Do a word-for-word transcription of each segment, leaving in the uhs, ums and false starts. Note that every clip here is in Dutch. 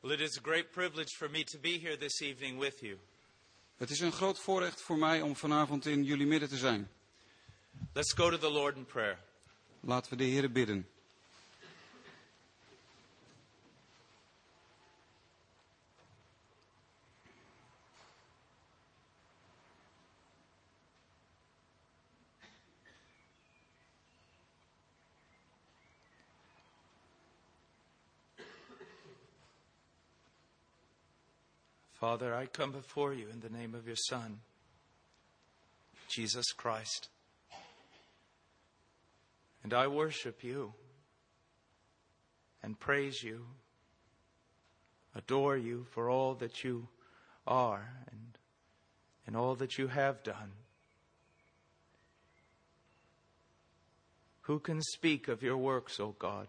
Well, it is a great privilege for me to be here this evening with you. Het is een groot voorrecht voor mij om vanavond in jullie midden te zijn. Let's go to the Lord in prayer. Laten we de Heere bidden. Father, I come before you in the name of your Son, Jesus Christ. And I worship you and praise you, adore you for all that you are and, and all that you have done. Who can speak of your works, O God?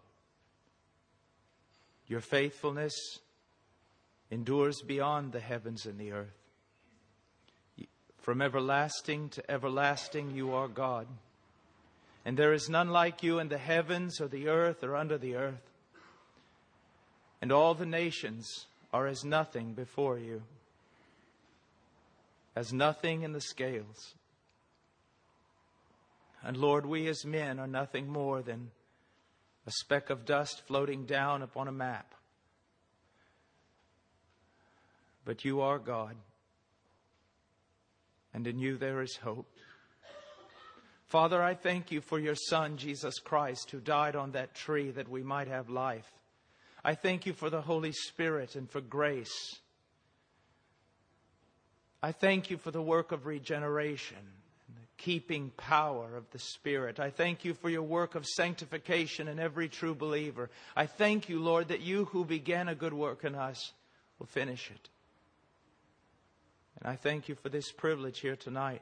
Your faithfulness endures beyond the heavens and the earth. From everlasting to everlasting you are God. And there is none like you in the heavens or the earth or under the earth. And all the nations are as nothing before you, as nothing in the scales. And Lord, we as men are nothing more than a speck of dust floating down upon a map. But you are God, and in you there is hope. Father, I thank you for your Son, Jesus Christ, who died on that tree that we might have life. I thank you for the Holy Spirit and for grace. I thank you for the work of regeneration and the keeping power of the Spirit. I thank you for your work of sanctification in every true believer. I thank you, Lord, that you who began a good work in us will finish it. And I thank you for this privilege here tonight.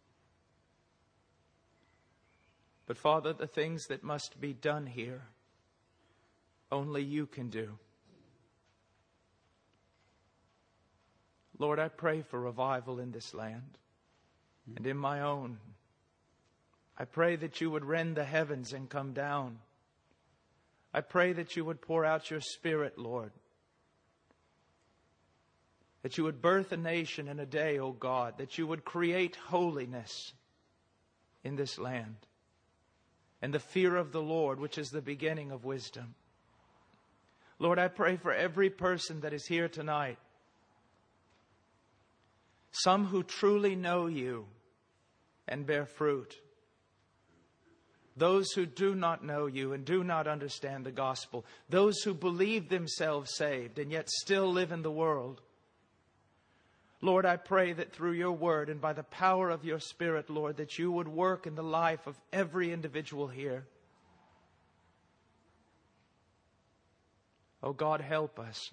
But Father, the things that must be done here, only you can do. Lord, I pray for revival in this land and in my own. I pray that you would rend the heavens and come down. I pray that you would pour out your Spirit, Lord. That you would birth a nation in a day, O God. That you would create holiness in this land. And the fear of the Lord, which is the beginning of wisdom. Lord, I pray for every person that is here tonight. Some who truly know you and bear fruit. Those who do not know you and do not understand the gospel. Those who believe themselves saved and yet still live in the world. Lord, I pray that through your word and by the power of your Spirit, Lord, that you would work in the life of every individual here. Oh God, help us.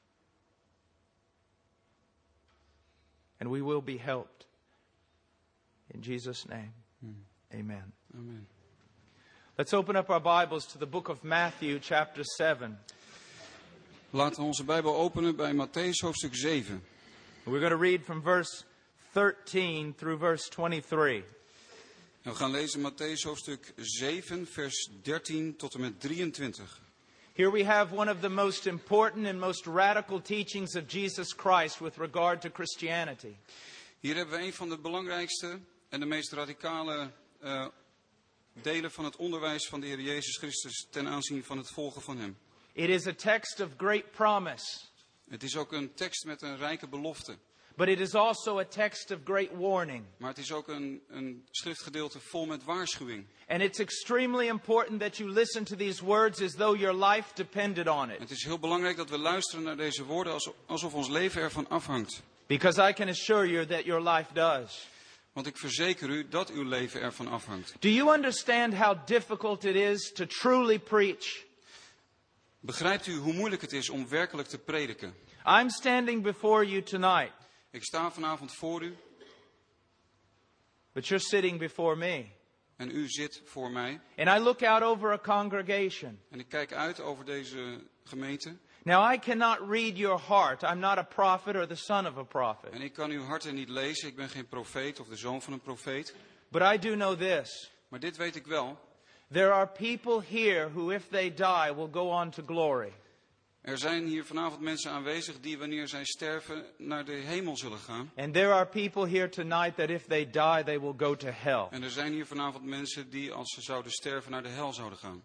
And we will be helped. In Jesus' name, mm. Amen. Amen. Let's open up our Bibles to the book of Matthew, chapter seven. Laten we onze Bijbel openen bij Mattheüs hoofdstuk zeven. We're going to read from verse thirteen through verse twenty-three. We gaan lezen Mattheüs hoofdstuk zeven, vers dertien tot en met drieëntwintig. Here we have one of the most important and most radical teachings of Jesus Christ with regard to Christianity. Hier hebben we een van de belangrijkste en de meest radicale uh, delen van het onderwijs van de Heer Jezus Christus ten aanzien van het volgen van hem. It is a text of great promise. Het is ook een tekst met een rijke belofte. But it is also a text of great warning. Maar het is ook een, een schriftgedeelte vol met waarschuwing. And it's extremely important that you listen to these words as though your life depended on it. Het is heel belangrijk dat we luisteren naar deze woorden alsof, alsof ons leven ervan afhangt. Because I can assure you that your life does. Want ik verzeker u dat uw leven ervan afhangt. Do you understand how difficult it is to truly preach? Begrijpt u hoe moeilijk het is om werkelijk te prediken? I'm standing before you tonight. Ik sta vanavond voor u. But you're sitting before me. En u zit voor mij. And I look out over a congregation. En ik kijk uit over deze gemeente. Now I cannot read your heart. I'm not a prophet or the son of a prophet. En ik kan uw harten niet lezen. Ik ben geen profeet of de zoon van een profeet. But I do know this. Maar dit weet ik wel. There are people here who, if they die, will go on to glory. Er zijn hier vanavond mensen aanwezig die wanneer zij sterven naar de hemel zullen gaan. And there are people here tonight that if they die, they will go to hell. En er zijn hier vanavond mensen die als ze zouden sterven naar de hel zouden gaan.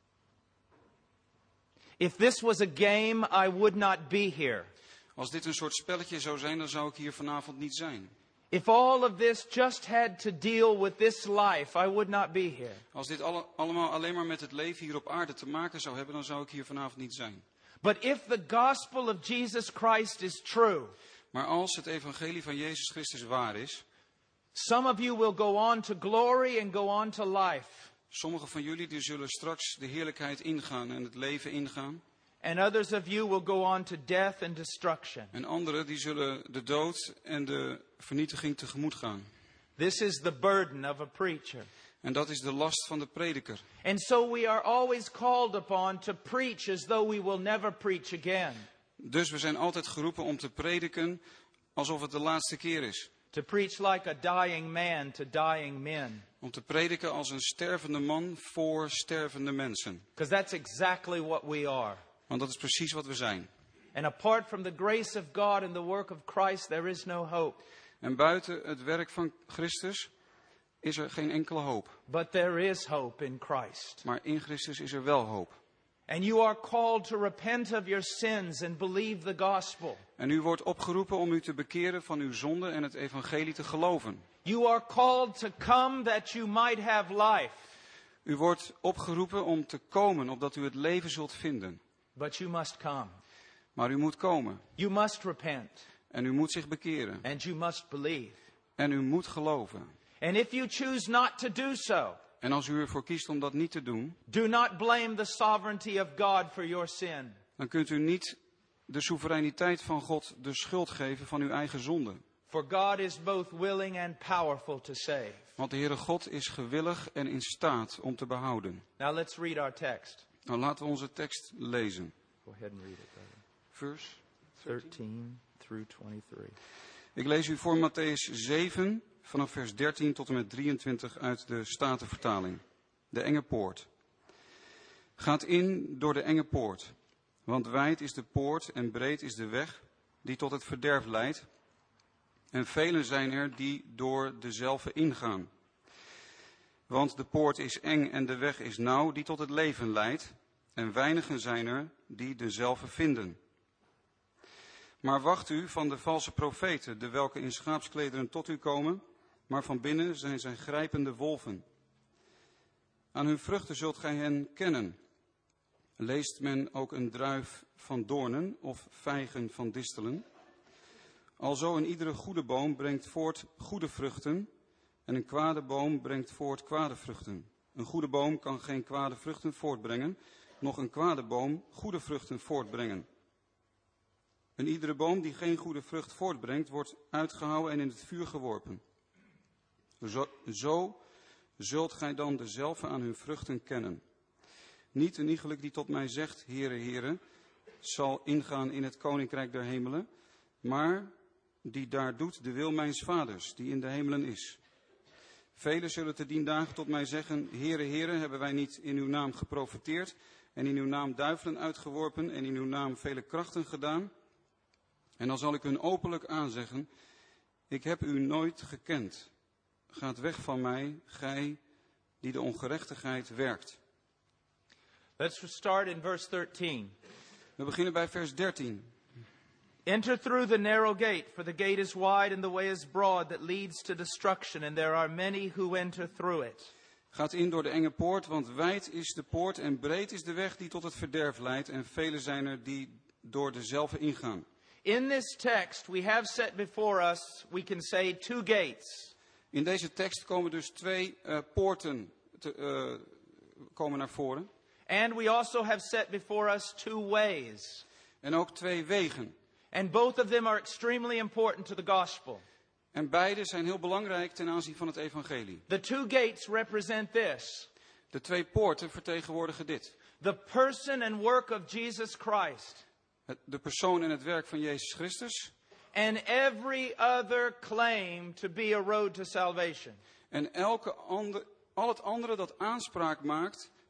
If this was a game, I would not be here. Als dit een soort spelletje zou zijn, dan zou ik hier vanavond niet zijn. If all of this just had to deal with this life, I would not be here. Als dit alle, allemaal alleen maar met het leven hier op aarde te maken zou hebben, dan zou ik hier vanavond niet zijn. But if the gospel of Jesus Christ is true, Maar als het evangelie van Jezus Christus waar is, some of you will go on to glory and go on to life. sommigen van jullie die zullen straks de heerlijkheid ingaan en het leven ingaan. And others of you will go on to death and destruction. En anderen die zullen de dood en de vernietiging tegemoet gaan. This is the burden of a preacher. En dat is de last van de prediker. And so we are always called upon to preach as though we will never preach again. Dus we zijn altijd geroepen om te prediken alsof het de laatste keer is. To preach like a dying man to dying men. Om te prediken als een stervende man voor stervende mensen. Because that's exactly what we are. Want dat is precies wat we zijn. And apart from the grace of God and the work of Christ, there is no hope. En buiten het werk van Christus is er geen enkele hoop. But there is hope in Christ. Maar in Christus is er wel hoop. And you are called to repent of your sins and believe the gospel. En u wordt opgeroepen om u te bekeren van uw zonde en het evangelie te geloven. You are called to come that you might have life. U wordt opgeroepen om te komen, opdat u het leven zult vinden. But you must come. Maar u moet komen. You must repent. En u moet zich bekeren. And you must believe. En u moet geloven. And if you choose not to do so, En als u ervoor kiest om dat niet te doen, do not blame the sovereignty of God for your sin. dan kunt u niet de soevereiniteit van God de schuld geven van uw eigen zonde. For God is both willing and powerful to save. Want de Heere God is gewillig en in staat om te behouden. Now let's read our text. Nou, laten we onze tekst lezen. Go ahead and read it, brother. Vers. thirteen through twenty-three. Ik lees u voor Mattheüs zeven, vanaf vers dertien tot en met drieëntwintig uit de Statenvertaling. De enge poort. Gaat in door de enge poort, want wijd is de poort en breed is de weg die tot het verderf leidt. En velen zijn er die door dezelfde ingaan. Want de poort is eng en de weg is nauw die tot het leven leidt. En weinigen zijn er die dezelfde vinden. Maar wacht u van de valse profeten, de welke in schaapsklederen tot u komen, maar van binnen zijn zij grijpende wolven. Aan hun vruchten zult gij hen kennen. Leest men ook een druif van doornen of vijgen van distelen? Alzo een iedere goede boom brengt voort goede vruchten en een kwade boom brengt voort kwade vruchten. Een goede boom kan geen kwade vruchten voortbrengen, noch een kwade boom goede vruchten voortbrengen. Een iedere boom die geen goede vrucht voortbrengt, wordt uitgehouwen en in het vuur geworpen. Zo, zo zult gij dan dezelfde aan hun vruchten kennen. Niet een iegelijk die tot mij zegt, Heere, Heere, zal ingaan in het koninkrijk der hemelen, maar die daar doet de wil mijns vaders, die in de hemelen is. Velen zullen te dien dagen tot mij zeggen, Heere, Heere, hebben wij niet in uw naam geprofeteerd en in uw naam duivelen uitgeworpen en in uw naam vele krachten gedaan? En dan zal ik hun openlijk aanzeggen, ik heb u nooit gekend. Gaat weg van mij, gij die de ongerechtigheid werkt. Let's start in verse thirteen. We beginnen bij vers dertien. Enter through the narrow gate, for the gate is wide and the way is broad that leads to destruction, and there are many who enter through it. Gaat in door de enge poort, want wijd is de poort en breed is de weg die tot het verderf leidt, en velen zijn er die door dezelfde ingaan. In this text we have set before us, we can say, two gates. In deze tekst komen dus twee uh, poorten te, uh, komen naar voren. And we also have set before us two ways. En ook twee wegen. And both of them are extremely important to the gospel. En beide zijn heel belangrijk ten aanzien van het evangelie. The two gates represent this. De twee poorten vertegenwoordigen dit. The person and work of Jesus Christ. Het, de persoon en het werk van Jezus Christus. And every other claim to be a road to salvation. En elke ander, al het andere dat aanspraak maakt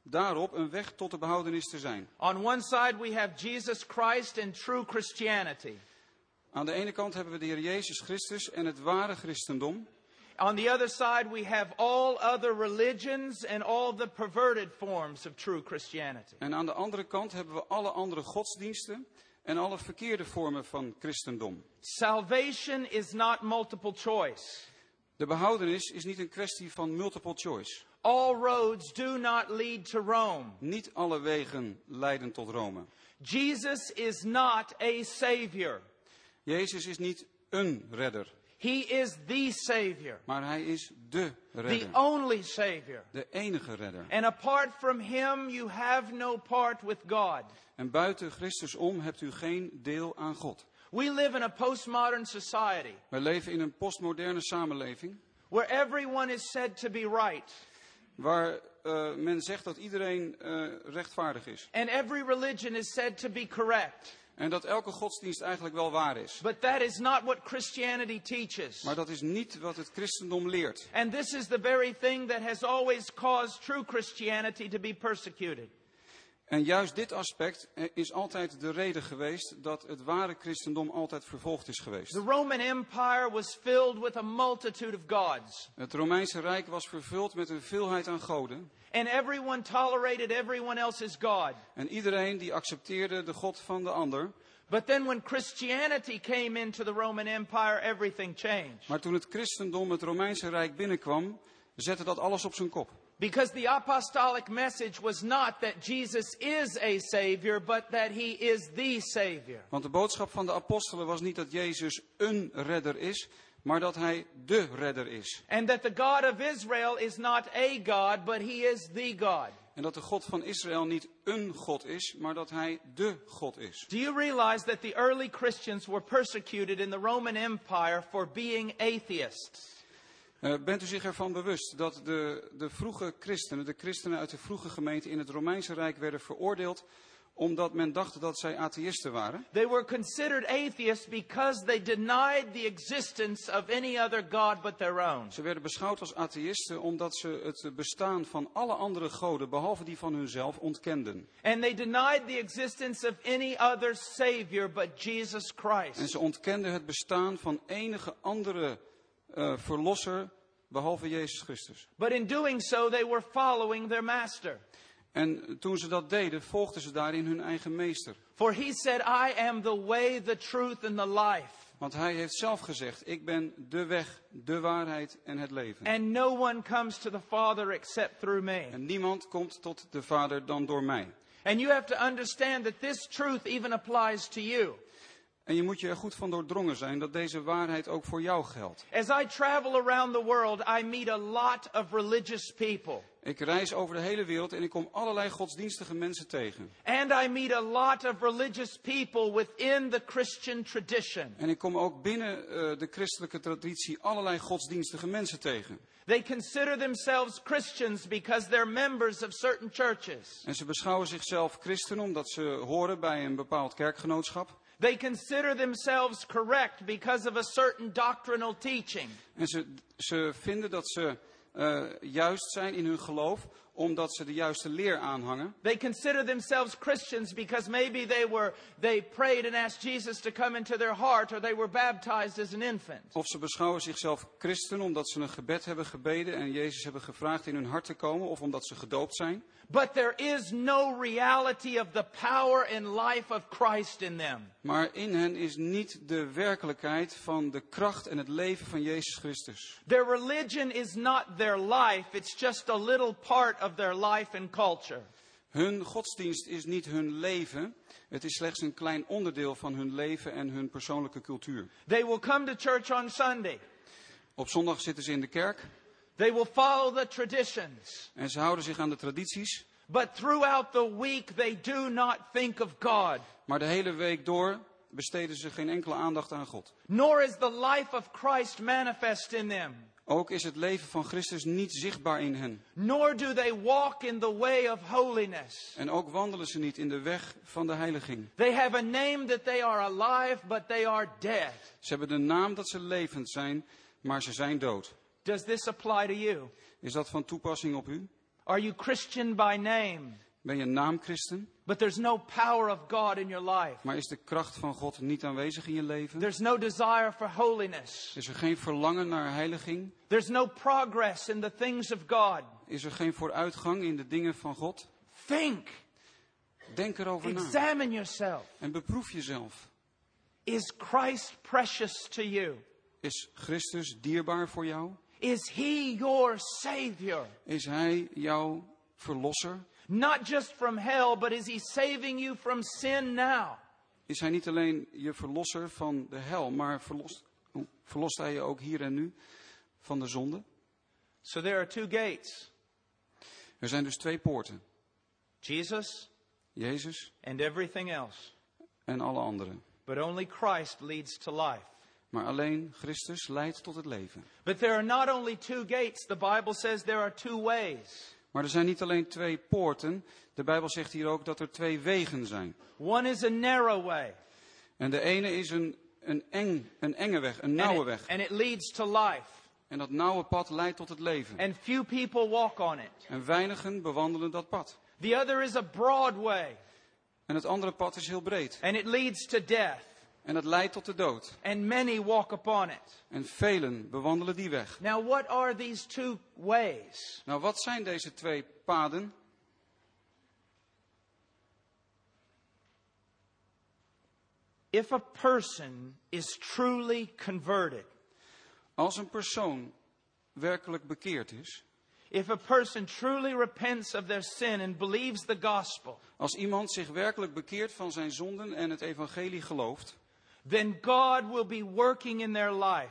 daarop een weg tot de behoudenis te zijn. On one side we have Jesus Christ and true Christianity. Aan de ene kant hebben we de Heer Jezus Christus en het ware christendom. On the other side we have all other religions and all the perverted forms of true Christianity. En aan de andere kant hebben we alle andere godsdiensten en alle verkeerde vormen van christendom. Salvation is not multiple choice. De behoudenis is niet een kwestie van multiple choice. All roads do not lead to Rome. Niet alle wegen leiden tot Rome. Jesus is not a savior. Jezus is niet een redder, He is the savior. maar hij is de The redder. only savior. De enige redder. And apart from him you have no part with God. En buiten Christus om hebt u geen deel aan God. We live in a postmodern society Wij leven in een postmoderne samenleving where everyone is said to be right. waar uh, men zegt dat iedereen uh, rechtvaardig is. And every religion is said to be correct. En dat elke godsdienst eigenlijk wel waar is. But that is not what Christianity teaches. Maar dat is niet wat het christendom leert. And this is the very thing that has always caused true Christianity to be persecuted. En juist dit aspect is altijd de reden geweest dat het ware christendom altijd vervolgd is geweest. The Roman Empire was filled with a multitude of gods. Het Romeinse Rijk was vervuld met een veelheid aan goden. And everyone tolerated everyone else's God. En iedereen die accepteerde de God van de ander. But then when Christianity came into the Roman Empire, everything changed. Maar toen het christendom het Romeinse Rijk binnenkwam, zette dat alles op zijn kop. Because the apostolic message was not that Jesus is a savior, but that he is the savior. Want de boodschap van de apostelen was niet dat Jezus een redder is, maar dat hij de redder is. And that the God of Israel is not a God, but he is the God. En dat de God van Israël niet een God is, maar dat hij de God is. Do you realize that the early Christians were persecuted in the Roman Empire for being atheists? Uh, bent u zich ervan bewust dat de, de vroege christenen, de christenen uit de vroege gemeente in het Romeinse Rijk werden veroordeeld omdat men dacht dat zij atheïsten waren? They were considered atheists because they denied the existence of any other God but their own. Ze werden beschouwd als atheïsten omdat ze het bestaan van alle andere goden, behalve die van hunzelf, ontkenden. And they denied the existence of any other savior but Jesus Christ. En ze ontkenden het bestaan van enige andere uh, verlosser, behalve Jezus Christus. But in doing so, they were following their master. En toen ze dat deden, volgden ze daarin hun eigen meester. For he said, I am the way, the truth and the life. Want hij heeft zelf gezegd, ik ben de weg, de waarheid en het leven. And no one comes to the Father except through me. En niemand komt tot de Vader dan door mij. And you have to understand that this truth even applies to you. En je moet je er goed van doordrongen zijn dat deze waarheid ook voor jou geldt. As I travel around the world, I meet a lot of religious people. Ik reis over de hele wereld en ik kom allerlei godsdienstige mensen tegen. And I meet a lot of religious people within the Christian tradition. En ik kom ook binnen uh, de christelijke traditie allerlei godsdienstige mensen tegen. They consider themselves Christians because they're members of certain churches. En ze beschouwen zichzelf christen omdat ze horen bij een bepaald kerkgenootschap. They consider themselves correct because of a certain doctrinal teaching. En ze, ze vinden dat ze uh, juist zijn in hun geloof omdat ze de juiste leer aanhangen. They consider themselves Christians because maybe they were they prayed and asked Jesus to come into their heart, or they were baptized as an infant. Of ze beschouwen zichzelf christen omdat ze een gebed hebben gebeden en Jezus hebben gevraagd in hun hart te komen, of omdat ze gedoopt zijn. But there is no reality of the power and life of Christ in them. Maar in hen is niet de werkelijkheid van de kracht en het leven van Jezus Christus. Their religion is not their life, it's just a little part of their life and culture. Hun godsdienst is niet hun leven, het is slechts een klein onderdeel van hun leven en hun persoonlijke cultuur. They will come to church on Sunday. Op zondag zitten ze in de kerk. They will follow the traditions. En ze houden zich aan de tradities. But throughout the week they do not think of God. Maar de hele week door besteden ze geen enkele aandacht aan God. Nor is the life of Christ manifest in them. Ook is het leven van Christus niet zichtbaar in hen. Nor do they walk in the way of holiness. En ook wandelen ze niet in de weg van de heiliging. They have a name that they are alive, but they are dead. Ze hebben de naam dat ze levend zijn, maar ze zijn dood. Does this apply to you? Is dat van toepassing op u? Are you Christian by name? Ben je een naamchristen? But there's no power of God in your life. Maar is de kracht van God niet aanwezig in je leven? There's no desire for holiness. Is er geen verlangen naar heiliging? There's no progress in the things of God. Is er geen vooruitgang in de dingen van God? Think. Denk erover na. Examine yourself. En beproef jezelf. Is Christ precious to you? Is Christus dierbaar voor jou? Is He your Savior? Is Hij jouw verlosser? Not just from hell, but is He saving you from sin now? Is Hij niet alleen je verlosser van de hel, maar verlost, verlost Hij je ook hier en nu van de zonde? So there are two gates. Er zijn dus twee poorten. Jesus Jezus and everything else. en alle anderen. But only Christ leads to life. Maar alleen Christus leidt tot het leven. But there are not only two gates. The Bible says there are two ways. Maar er zijn niet alleen twee poorten. De Bijbel zegt hier ook dat er twee wegen zijn. One is a narrow way. En de ene is een, een, eng, een enge weg, een nauwe And weg. it, and it leads to life. En dat nauwe pad leidt tot het leven. And few people walk on it. En weinigen bewandelen dat pad. The other is a broad way. En het andere pad is heel breed. And it leads to death. En dat leidt tot de dood. And many walk upon it. En velen bewandelen die weg. Now what are these two ways? Nou, wat zijn deze twee paden? If a person is truly converted, Als een persoon werkelijk bekeerd is. if a person truly repents of their sin and believes the gospel, Als iemand zich werkelijk bekeert van zijn zonden en het evangelie gelooft. then God will be working in their life.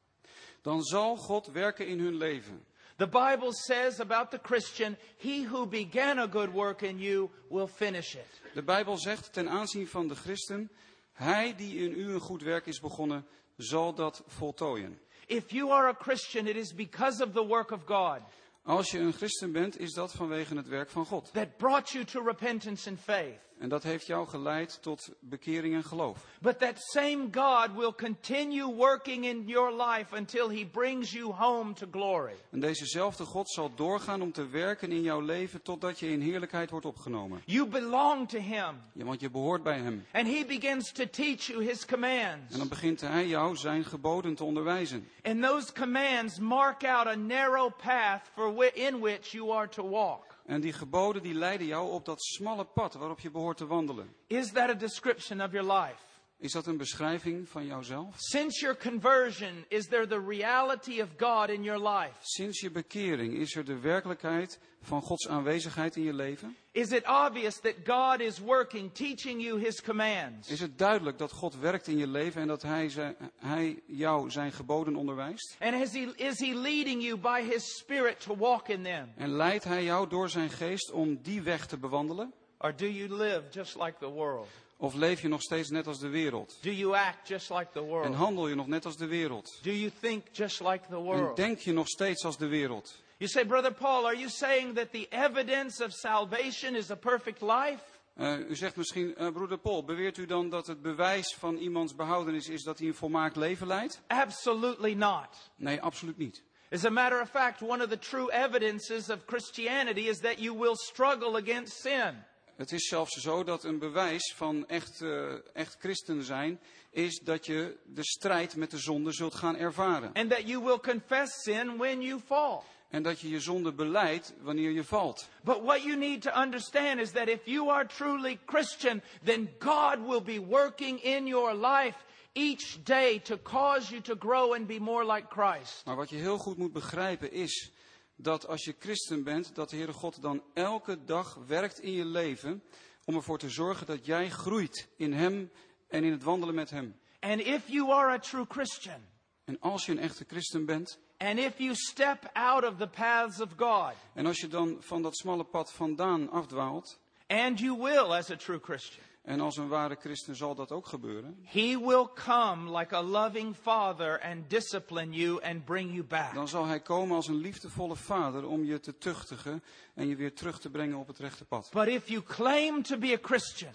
Dan zal God werken in hun leven. The Bible says about the Christian, he who began a good work in you will finish it. De Bijbel zegt ten aanzien van de christen. Hij die in u een goed werk is begonnen, zal dat voltooien. If you are a Christian, it is because of the work of God Als je een christen bent, is dat vanwege het werk van God. that brought you to repentance and faith. En dat heeft jou geleid tot bekering en geloof. But that same God will continue working in your life until He brings you home to glory. En dezezelfde God zal doorgaan om te werken in jouw leven totdat je in heerlijkheid wordt opgenomen. You belong to Him. Ja, want je behoort bij Hem. And He begins to teach you His commands. En dan begint Hij jou zijn geboden te onderwijzen. And those commands mark out a narrow path for whi- in which you are to walk. En die geboden die leiden jou op dat smalle pad waarop je behoort te wandelen. Is that a description of your life? Is dat een beschrijving van jouzelf? Since your conversion, is there the reality of God in your life? Sinds je bekering is er de werkelijkheid van Gods aanwezigheid in je leven? Is it obvious that God is working, teaching you His commands? Is het duidelijk dat God werkt in je leven en dat Hij, zijn, hij jou zijn geboden onderwijst? And is he, is he leading you by His Spirit to walk in them? En leidt Hij jou door zijn geest om die weg te bewandelen? Or do you live just like the world? Of leef je nog steeds net als de wereld? Do you act just like the En world? handel je nog net als de wereld? Do you think just like the En world? denk je nog steeds als de wereld? You say, Brother Paul, are you saying that the evidence of salvation is a perfect life? Uh, u zegt misschien, uh, broeder Paul, beweert u dan dat het bewijs van iemands behoudenis is dat hij een volmaakt leven leidt? Absolutely not. Nee, absoluut niet. As a matter of fact, one of the true evidences of Christianity is that you will struggle against sin. Het is zelfs zo dat een bewijs van echt, uh, echt christen zijn is dat je de strijd met de zonde zult gaan ervaren. And that you will confess sin when you fall. En dat je je zonde belijdt wanneer je valt. But what you need to understand is that if you are truly Christian, then God will be working in your life each day to cause you to grow and be more like Christ. Maar wat je heel goed moet begrijpen is dat als je christen bent, dat de Heere God dan elke dag werkt in je leven om ervoor te zorgen dat jij groeit in Hem en in het wandelen met Hem. And if you are a true Christian, En als je een echte christen bent, and if you step out of the paths of God, en als je dan van dat smalle pad vandaan afdwaalt, and you will as a true Christian, en als een ware christen zal dat ook gebeuren, He will come like a loving father and discipline you and bring you back. dan zal Hij komen als een liefdevolle vader om je te tuchtigen en je weer terug te brengen op het rechte pad. But if you claim to be a Christian,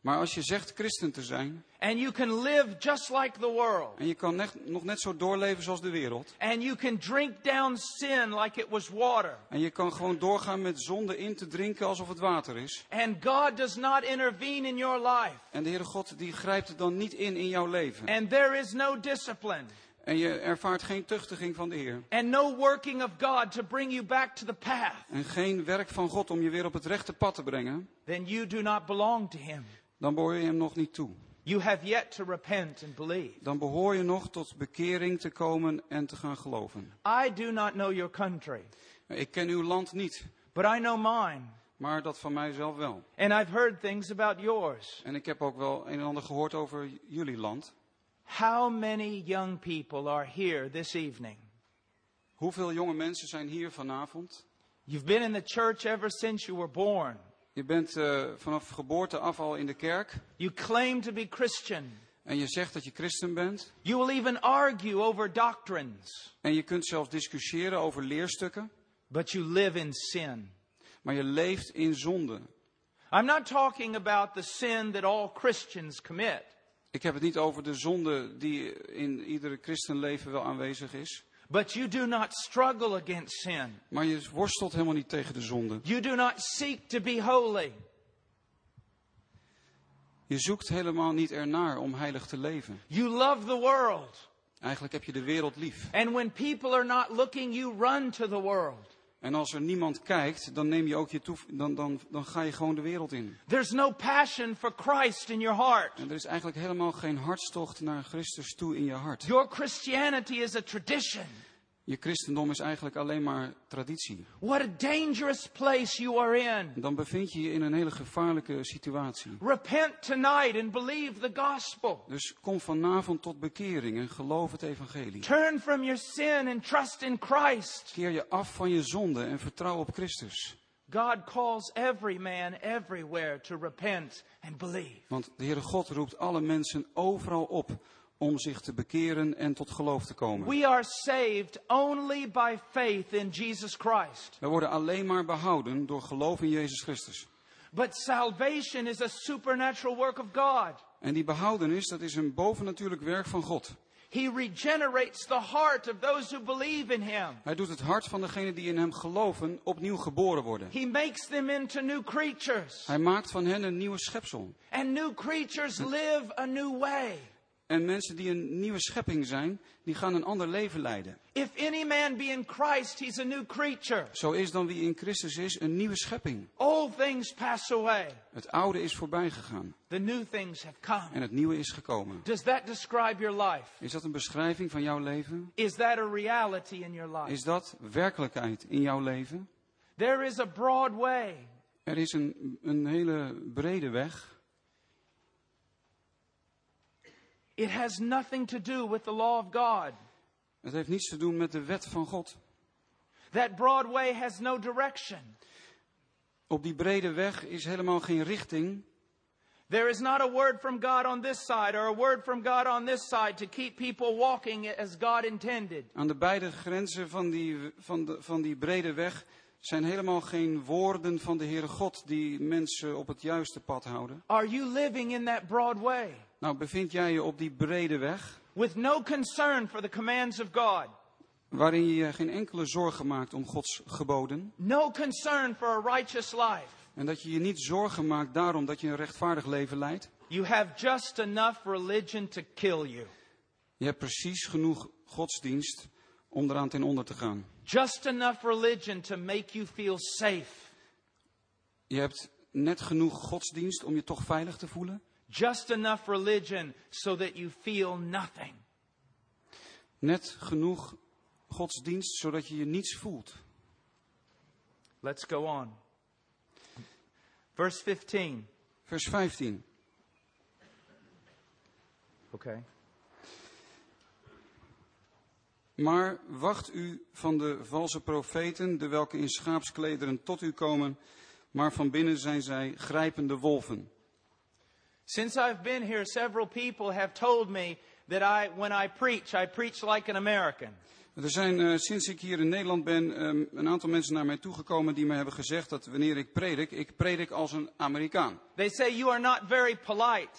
Maar als je zegt christen te zijn, and you can live just like the world, en je kan net, nog net zo doorleven zoals de wereld, and you can drink down sin like it was water, en je kan gewoon doorgaan met zonde in te drinken alsof het water is, and God does not intervene in your life, en de Heere God die grijpt er dan niet in in jouw leven, and there is no discipline, en je ervaart geen tuchtiging van de Heer, and no working of God to bring you back to the path, en geen werk van God om je weer op het rechte pad te brengen, then you do not belong to Him. dan behoor je hem nog niet toe. You have yet to repent and believe. Dan behoor je nog tot bekering te komen en te gaan geloven. I do not know your country, Ik ken uw land niet, but I know mine. maar dat van mijzelf wel. And I've heard things about yours. En ik heb ook wel een en ander gehoord over jullie land. How many young people are here this evening? Hoeveel jonge mensen zijn hier vanavond? You've been in the church ever since you were born. Je bent uh, vanaf geboorte af al in de kerk. You claim to be Christian. En je zegt dat je christen bent. You will even argue over doctrines. En je kunt zelfs discussiëren over leerstukken. But you live in sin. Maar je leeft in zonde. I'm not talking about the sin that all Christians commit. Ik heb het niet over de zonde die in iedere christenleven wel aanwezig is. But you do not struggle against sin. Maar je worstelt helemaal niet tegen de zonde. You do not seek to be holy. Je zoekt helemaal niet ernaar om heilig te leven. You love the world. Eigenlijk heb je de wereld lief. And when people are not looking, you run to the world. En als er niemand kijkt, dan neem je ook je toef- dan, dan, dan ga je gewoon de wereld in. There's no passion for Christ in your heart. En er is eigenlijk helemaal geen hartstocht naar Christus toe in je hart. Your Christianity is a tradition. Je christendom is eigenlijk alleen maar traditie. What a dangerous place you are in. Dan bevind je je in een hele gevaarlijke situatie. Repent tonight and believe the gospel. Dus kom vanavond tot bekering en geloof het evangelie. Turn from your sin and trust in Christ. Keer je af van je zonde en vertrouw op Christus. God calls every man everywhere to repent and believe. Want de Heere God roept alle mensen overal op om zich te bekeren en tot geloof te komen. We are saved only by faith in Jesus Christ. We worden alleen maar behouden door geloof in Jezus Christus. But salvation is a supernatural work of God. En die behoudenis, dat is een bovennatuurlijk werk van God. He regenerates the heart of those who believe in Him. Hij doet het hart van degenen die in hem geloven opnieuw geboren worden. He makes them into new creatures. Hij maakt van hen een nieuwe schepsel. And new creatures live a new way. En mensen die een nieuwe schepping zijn, die gaan een ander leven leiden. If any man be in Christ, he's a new creature. Zo is dan wie in Christus is een nieuwe schepping. All things pass away. Het oude is voorbij gegaan. The new things have come. En het nieuwe is gekomen. Does that describe your life? Is dat een beschrijving van jouw leven? Is that a reality in your life? Is dat werkelijkheid in jouw leven? There is a broad way. Er is een, een hele brede weg. It has nothing to do with the law of God. Het heeft niets te doen met de wet van God. That broad way has no direction. Op die brede weg is helemaal geen richting. There is not a word from God on this side or a word from God on this side to keep people walking as God intended. Aan de beide grenzen van die, van de, van die brede weg zijn helemaal geen woorden van de Heere God die mensen op het juiste pad houden. Are you living in that broad way? Nou, bevind jij je op die brede weg, With no concern for the commands of God. waarin je je geen enkele zorgen maakt om Gods geboden. No concern for a righteous life. En dat je je niet zorgen maakt daarom dat je een rechtvaardig leven leidt. You have just enough religion to kill you. Je hebt precies genoeg godsdienst om eraan ten onder te gaan. Just enough religion to make you feel safe. Je hebt net genoeg godsdienst om je toch veilig te voelen. Just enough religion so that you feel nothing. Net genoeg godsdienst zodat je je niets voelt. Let's go on. Verse fifteen. Vers vijftien. Okay. Maar wacht u van de valse profeten, de welke in schaapsklederen tot u komen, maar van binnen zijn zij grijpende wolven. Since I've been here, several people have told me that I, when I preach, I preach like an American. Er zijn uh, sinds ik hier in Nederland ben um, een aantal mensen naar mij toegekomen die me hebben gezegd dat wanneer ik predik, ik predik als een Amerikaan. They say you are not very polite.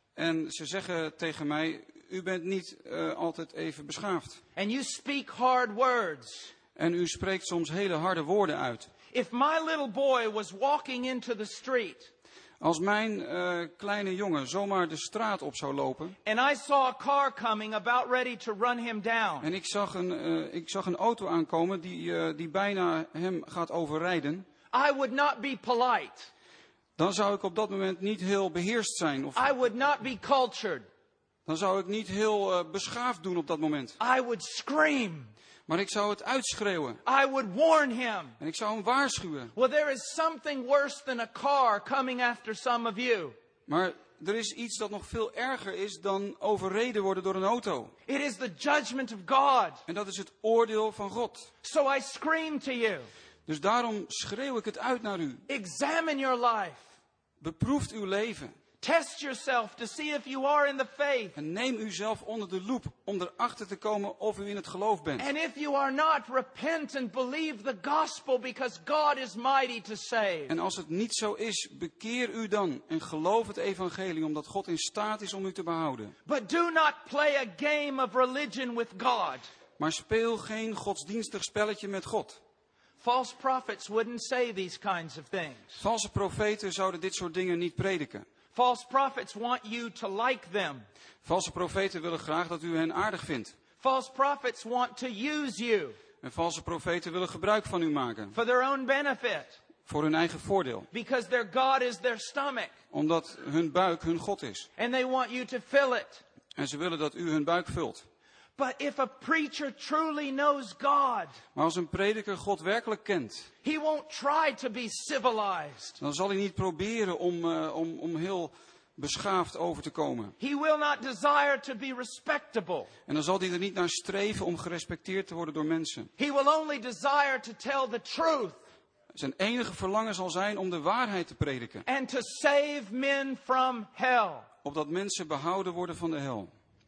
En ze zeggen tegen mij, u bent niet uh, altijd even beschaafd. And you speak hard words. En u spreekt soms hele harde woorden uit. If my little boy was walking into the street. Als mijn uh, kleine jongen zomaar de straat op zou lopen. And I saw a car coming about ready to run him down. En ik zag een, uh, ik zag een auto aankomen die, uh, die bijna hem gaat overrijden. I would not be polite. Dan zou ik op dat moment niet heel beheerst zijn. Of I would not be cultured. dan zou ik niet heel uh, beschaafd doen op dat moment. I would scream. Maar ik zou het uitschreeuwen. I would warn him. En ik zou hem waarschuwen. Well, there is something worse than a car coming after some of you. Maar er is iets dat nog veel erger is dan overreden worden door een auto. It is the judgment of God. En dat is het oordeel van God. So I scream to you. Dus daarom schreeuw ik het uit naar u. Examine your life. Beproeft uw leven. Test yourself to see if you are in the faith. En neem uzelf onder de loep om erachter te komen of u in het geloof bent. And if you are not, repent and believe the gospel because God is mighty to save. En als het niet zo is, bekeer u dan en geloof het evangelie omdat God in staat is om u te behouden. But do not play a game of religion with God. Maar speel geen godsdienstig spelletje met God. False prophets wouldn't say these kinds of things. Valse profeten zouden dit soort dingen niet prediken. False prophets want you to like them. Valse profeten willen graag dat u hen aardig vindt. False prophets want to use you. En valse profeten willen gebruik van u maken. For their own benefit. Voor hun eigen voordeel. Because their God is their stomach. Omdat hun buik hun God is. And they want you to fill it. En ze willen dat u hun buik vult. But if a preacher truly knows God. Maar als een prediker God werkelijk kent. He won't try to be civilized. Dan zal hij niet proberen om, uh, om, om heel beschaafd over te komen. He will not desire to be respectable. En dan zal hij er niet naar streven om gerespecteerd te worden door mensen. He will only desire to tell the truth. Zijn enige verlangen zal zijn om de waarheid te prediken. And to save men from hell. Opdat mensen behouden worden van de hel.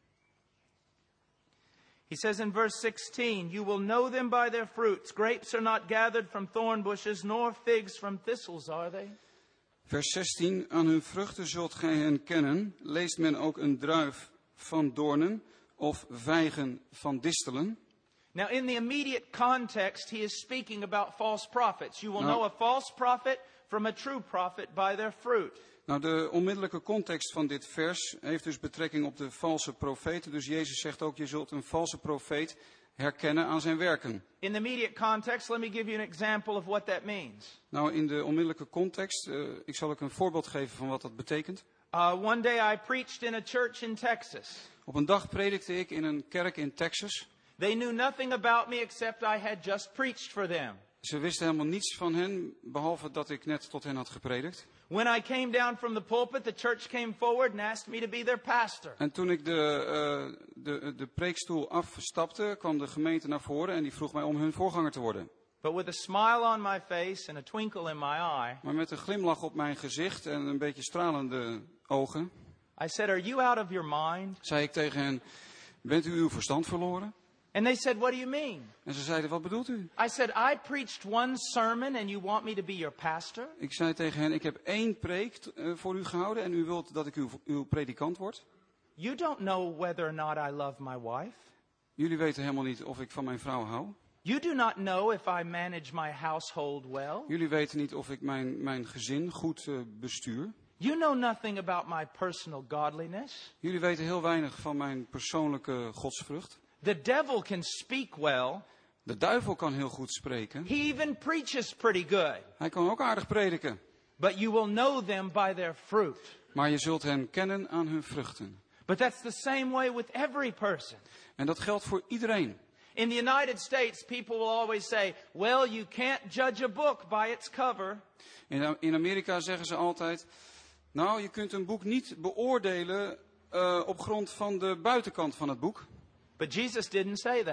He says in verse sixteen, you will know them by their fruits. Grapes are not gathered from thorn bushes, nor figs from thistles, are they? Vers zestien, aan hun vruchten zult gij hen kennen. Leest men ook een druif van doornen of vijgen van distelen? Now in the immediate context, he is speaking about false prophets. You will Nou, know a false prophet from a true prophet by their fruit. Nou, de onmiddellijke context van dit vers heeft dus betrekking op de valse profeten. Dus Jezus zegt ook, je zult een valse profeet herkennen aan zijn werken. In the immediate context, let me give you an example of what that means. Nou, in de onmiddellijke context, uh, ik zal ook een voorbeeld geven van wat dat betekent. Uh, one day I preached in a church in Texas. Op een dag predikte ik in een kerk in Texas. They knew nothing about me except I had just preached for them. Ze wisten helemaal niets van hen, behalve dat ik net tot hen had gepredikt. When I came down from the pulpit, the church came forward and asked me to be their pastor. En toen ik de, uh, de, de preekstoel afstapte, kwam de gemeente naar voren en die vroeg mij om hun voorganger te worden. But with a smile on my face and a twinkle in my eye, Maar met een glimlach op mijn gezicht en een beetje stralende ogen, I said, are you out of your mind? zei ik tegen hen, bent u uw verstand verloren? And they said, what do you mean? En ze zeiden, wat bedoelt u? I said, I preached one sermon and you want me to be your pastor? Ik zei tegen hen, ik heb één preek uh, voor u gehouden en u wilt dat ik uw, uw predikant word? You don't know whether or not I love my wife. Jullie weten helemaal niet of ik van mijn vrouw hou. You do not know if I manage my household well. Jullie weten niet of ik mijn, mijn gezin goed uh, bestuur. You know nothing about my personal godliness. Jullie weten heel weinig van mijn persoonlijke godsvrucht. The devil can speak well. De duivel kan heel goed spreken. He even preaches pretty good. Hij kan ook aardig prediken. But you will know them by their fruit. Maar je zult hen kennen aan hun vruchten. But that's the same way with every person. En dat geldt voor iedereen. In the United States, people will always say, well, you can't judge a book by its cover. In, in Amerika zeggen ze altijd, nou, je kunt een boek niet beoordelen uh, op grond van de buitenkant van het boek. But Jesus didn't say that.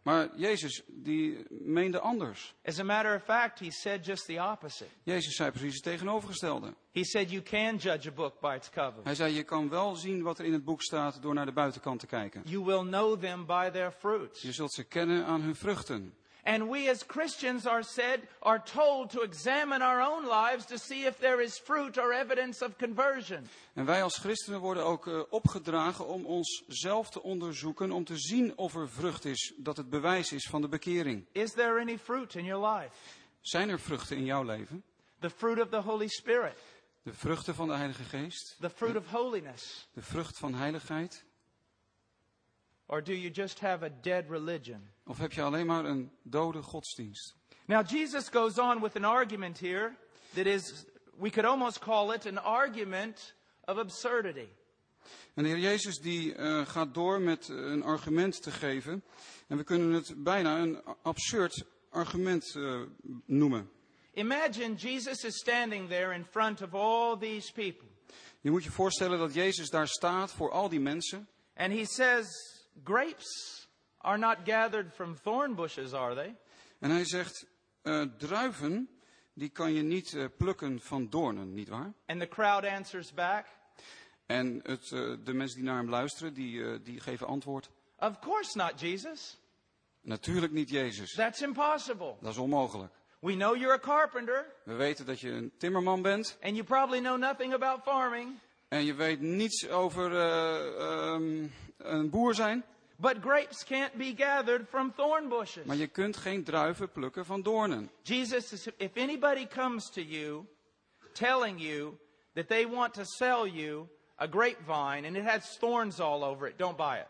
Maar Jezus, die meende anders. As a matter of fact, he said just the opposite. Jezus zei precies het tegenovergestelde. He said you can judge a book by its cover. Hij zei, je kan wel zien wat er in het boek staat door naar de buitenkant te kijken. You will know them by their fruits. Je zult ze kennen aan hun vruchten. And we as Christians are said, are told to examine our own lives to see if there is fruit or evidence of conversion. En wij als christenen worden ook uh, opgedragen om onszelf te onderzoeken, om te zien of er vrucht is, dat het bewijs is van de bekering. Is there any fruit in your life? Zijn er vruchten in jouw leven? The fruit of the Holy Spirit. De vruchten van de Heilige Geest? The fruit of holiness. De vrucht van heiligheid? Or do you just have a dead religion? Of heb je alleen maar een dode godsdienst? Now Jesus goes on with an argument here that is, we could almost call it an argument of absurdity. En de Heer Jezus die uh, gaat door met een argument te geven. En we kunnen het bijna een absurd argument uh, noemen. Imagine Jesus is standing there in front of all these people. Je moet je voorstellen dat Jezus daar staat voor al die mensen. And he says, grapes are not gathered from thorn bushes, are they? En hij zegt, uh, druiven, die kan je niet uh, plukken van doornen, nietwaar? And the crowd answers back, En het, uh, de mensen die naar hem luisteren, die, uh, die geven antwoord. of course not, Jesus. Natuurlijk niet Jezus. That's impossible. Dat is onmogelijk. We know you're a carpenter, We weten dat je een timmerman bent. and you probably know nothing about farming. En je weet niets over uh, um, een boer zijn. But grapes can't be gathered from thorn bushes. Maar je kunt geen druiven plukken van doornen. Jesus says, if anybody comes to you telling you that they want to sell you a grapevine and it has thorns all over it, don't buy it.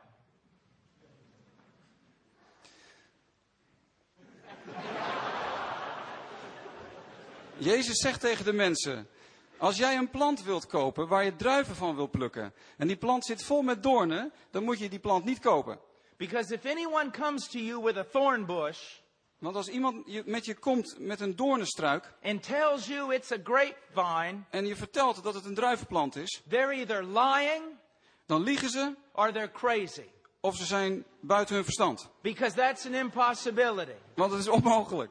Jezus zegt tegen de mensen, als jij een plant wilt kopen waar je druiven van wil plukken, en die plant zit vol met doornen, dan moet je die plant niet kopen. Because if anyone comes to you with a thorn bush Want als iemand je- met je komt met een doornenstruik, and tells you it's a grapevine, en je vertelt dat het een druivenplant is, they're either lying dan liegen ze or they're crazy. of ze zijn buiten hun verstand. Because that's an impossibility. Want het is onmogelijk.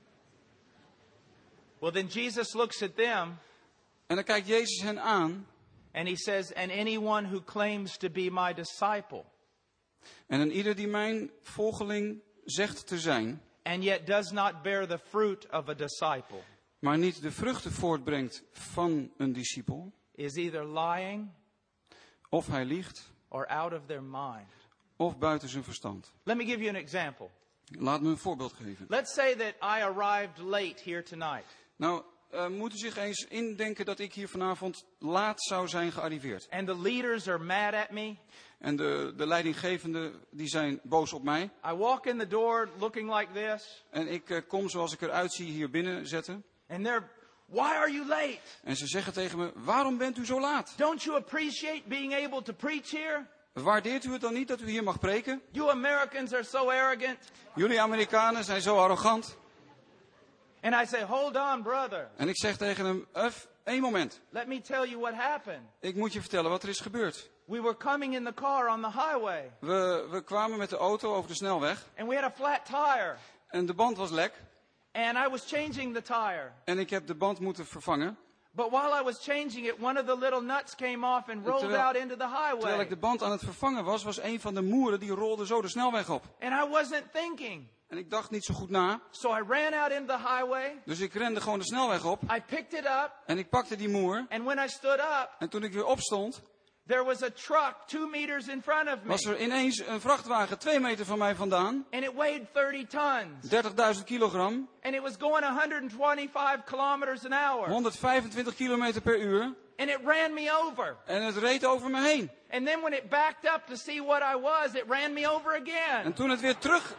Well, then Jesus looks at them En dan kijkt Jezus hen aan and he says, and anyone who claims to be my disciple en een ieder die mijn volgeling zegt te zijn, and yet does not bear the fruit of a disciple maar niet de vruchten voortbrengt van een discipel, is either lying of hij liegt, or out of their mind. of buiten zijn verstand. Let me give you an example. Laat me een voorbeeld geven. Let's say that I arrived late here tonight. Nou, uh, moet u zich eens indenken dat ik hier vanavond laat zou zijn gearriveerd. And the leaders are mad at me. En de, de leidinggevenden die zijn boos op mij. I walk in the door looking like this. En ik uh, kom zoals ik eruit zie hier binnen zetten. And they're, why are you late? En ze zeggen tegen me, waarom bent u zo laat? Don't you appreciate being able to preach here? Waardeert u het dan niet dat u hier mag preken? You Americans are so arrogant. Jullie Amerikanen zijn zo arrogant. And I say, hold on, brother. En ik zeg tegen hem, Uf, één moment. Let me tell you what happened. Ik moet je vertellen wat er is gebeurd. We were coming in the car on the highway. We, we kwamen met de auto over de snelweg. And we had a flat tire. En de band was lek. And I was changing the tire. En ik heb de band moeten vervangen. But while I was changing it, one of the little nuts came off and rolled Terwijl- out into the Terwijl highway. ik de band aan het vervangen was, was een van de moeren die rolde zo de snelweg op. And I wasn't thinking. En ik dacht niet zo goed na. So I ran out into the highway. Dus ik rende gewoon de snelweg op. I picked it up. En ik pakte die moer. And when I stood up, En toen ik weer opstond, there was a truck two meters in front of me. was er ineens een vrachtwagen twee meter van mij vandaan. And it weighed thirty tons. dertigduizend kilogram. And it was going one hundred twenty-five kilometers an hour. honderdvijfentwintig kilometer per uur. And it ran me over. En het reed over me heen. And then when it backed up to see what I was, it ran me over again. En toen het weer terug...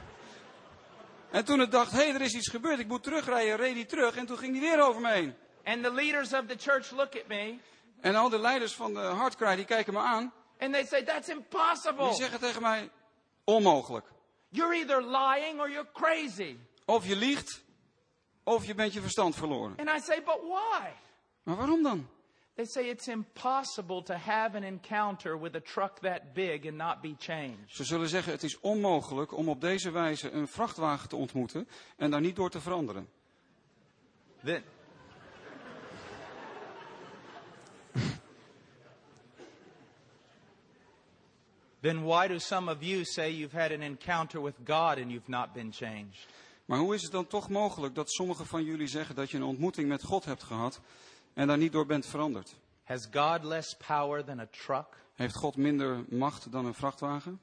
En toen het dacht, hé, hey, er is iets gebeurd, ik moet terugrijden, reed hij terug. En toen ging hij weer over me heen. And the leaders of the church look at me. En al de leiders van de Hardcry, die kijken me aan. And they say, that's impossible. Die zeggen tegen mij, onmogelijk. You're either lying or you're crazy. Of je liegt, of je bent je verstand verloren. And I say, but why? Maar waarom dan? They say it's impossible to have an encounter with a truck that big and not be changed. Ze zullen zeggen, het is onmogelijk om op deze wijze een vrachtwagen te ontmoeten en daar niet door te veranderen. Then, then why do some of you say you've had an encounter with God and you've not been changed? Maar hoe is het dan toch mogelijk dat sommigen van jullie zeggen dat je een ontmoeting met God hebt gehad en daar niet door bent veranderd? Has God less power than a truck? Heeft God minder macht dan een vrachtwagen?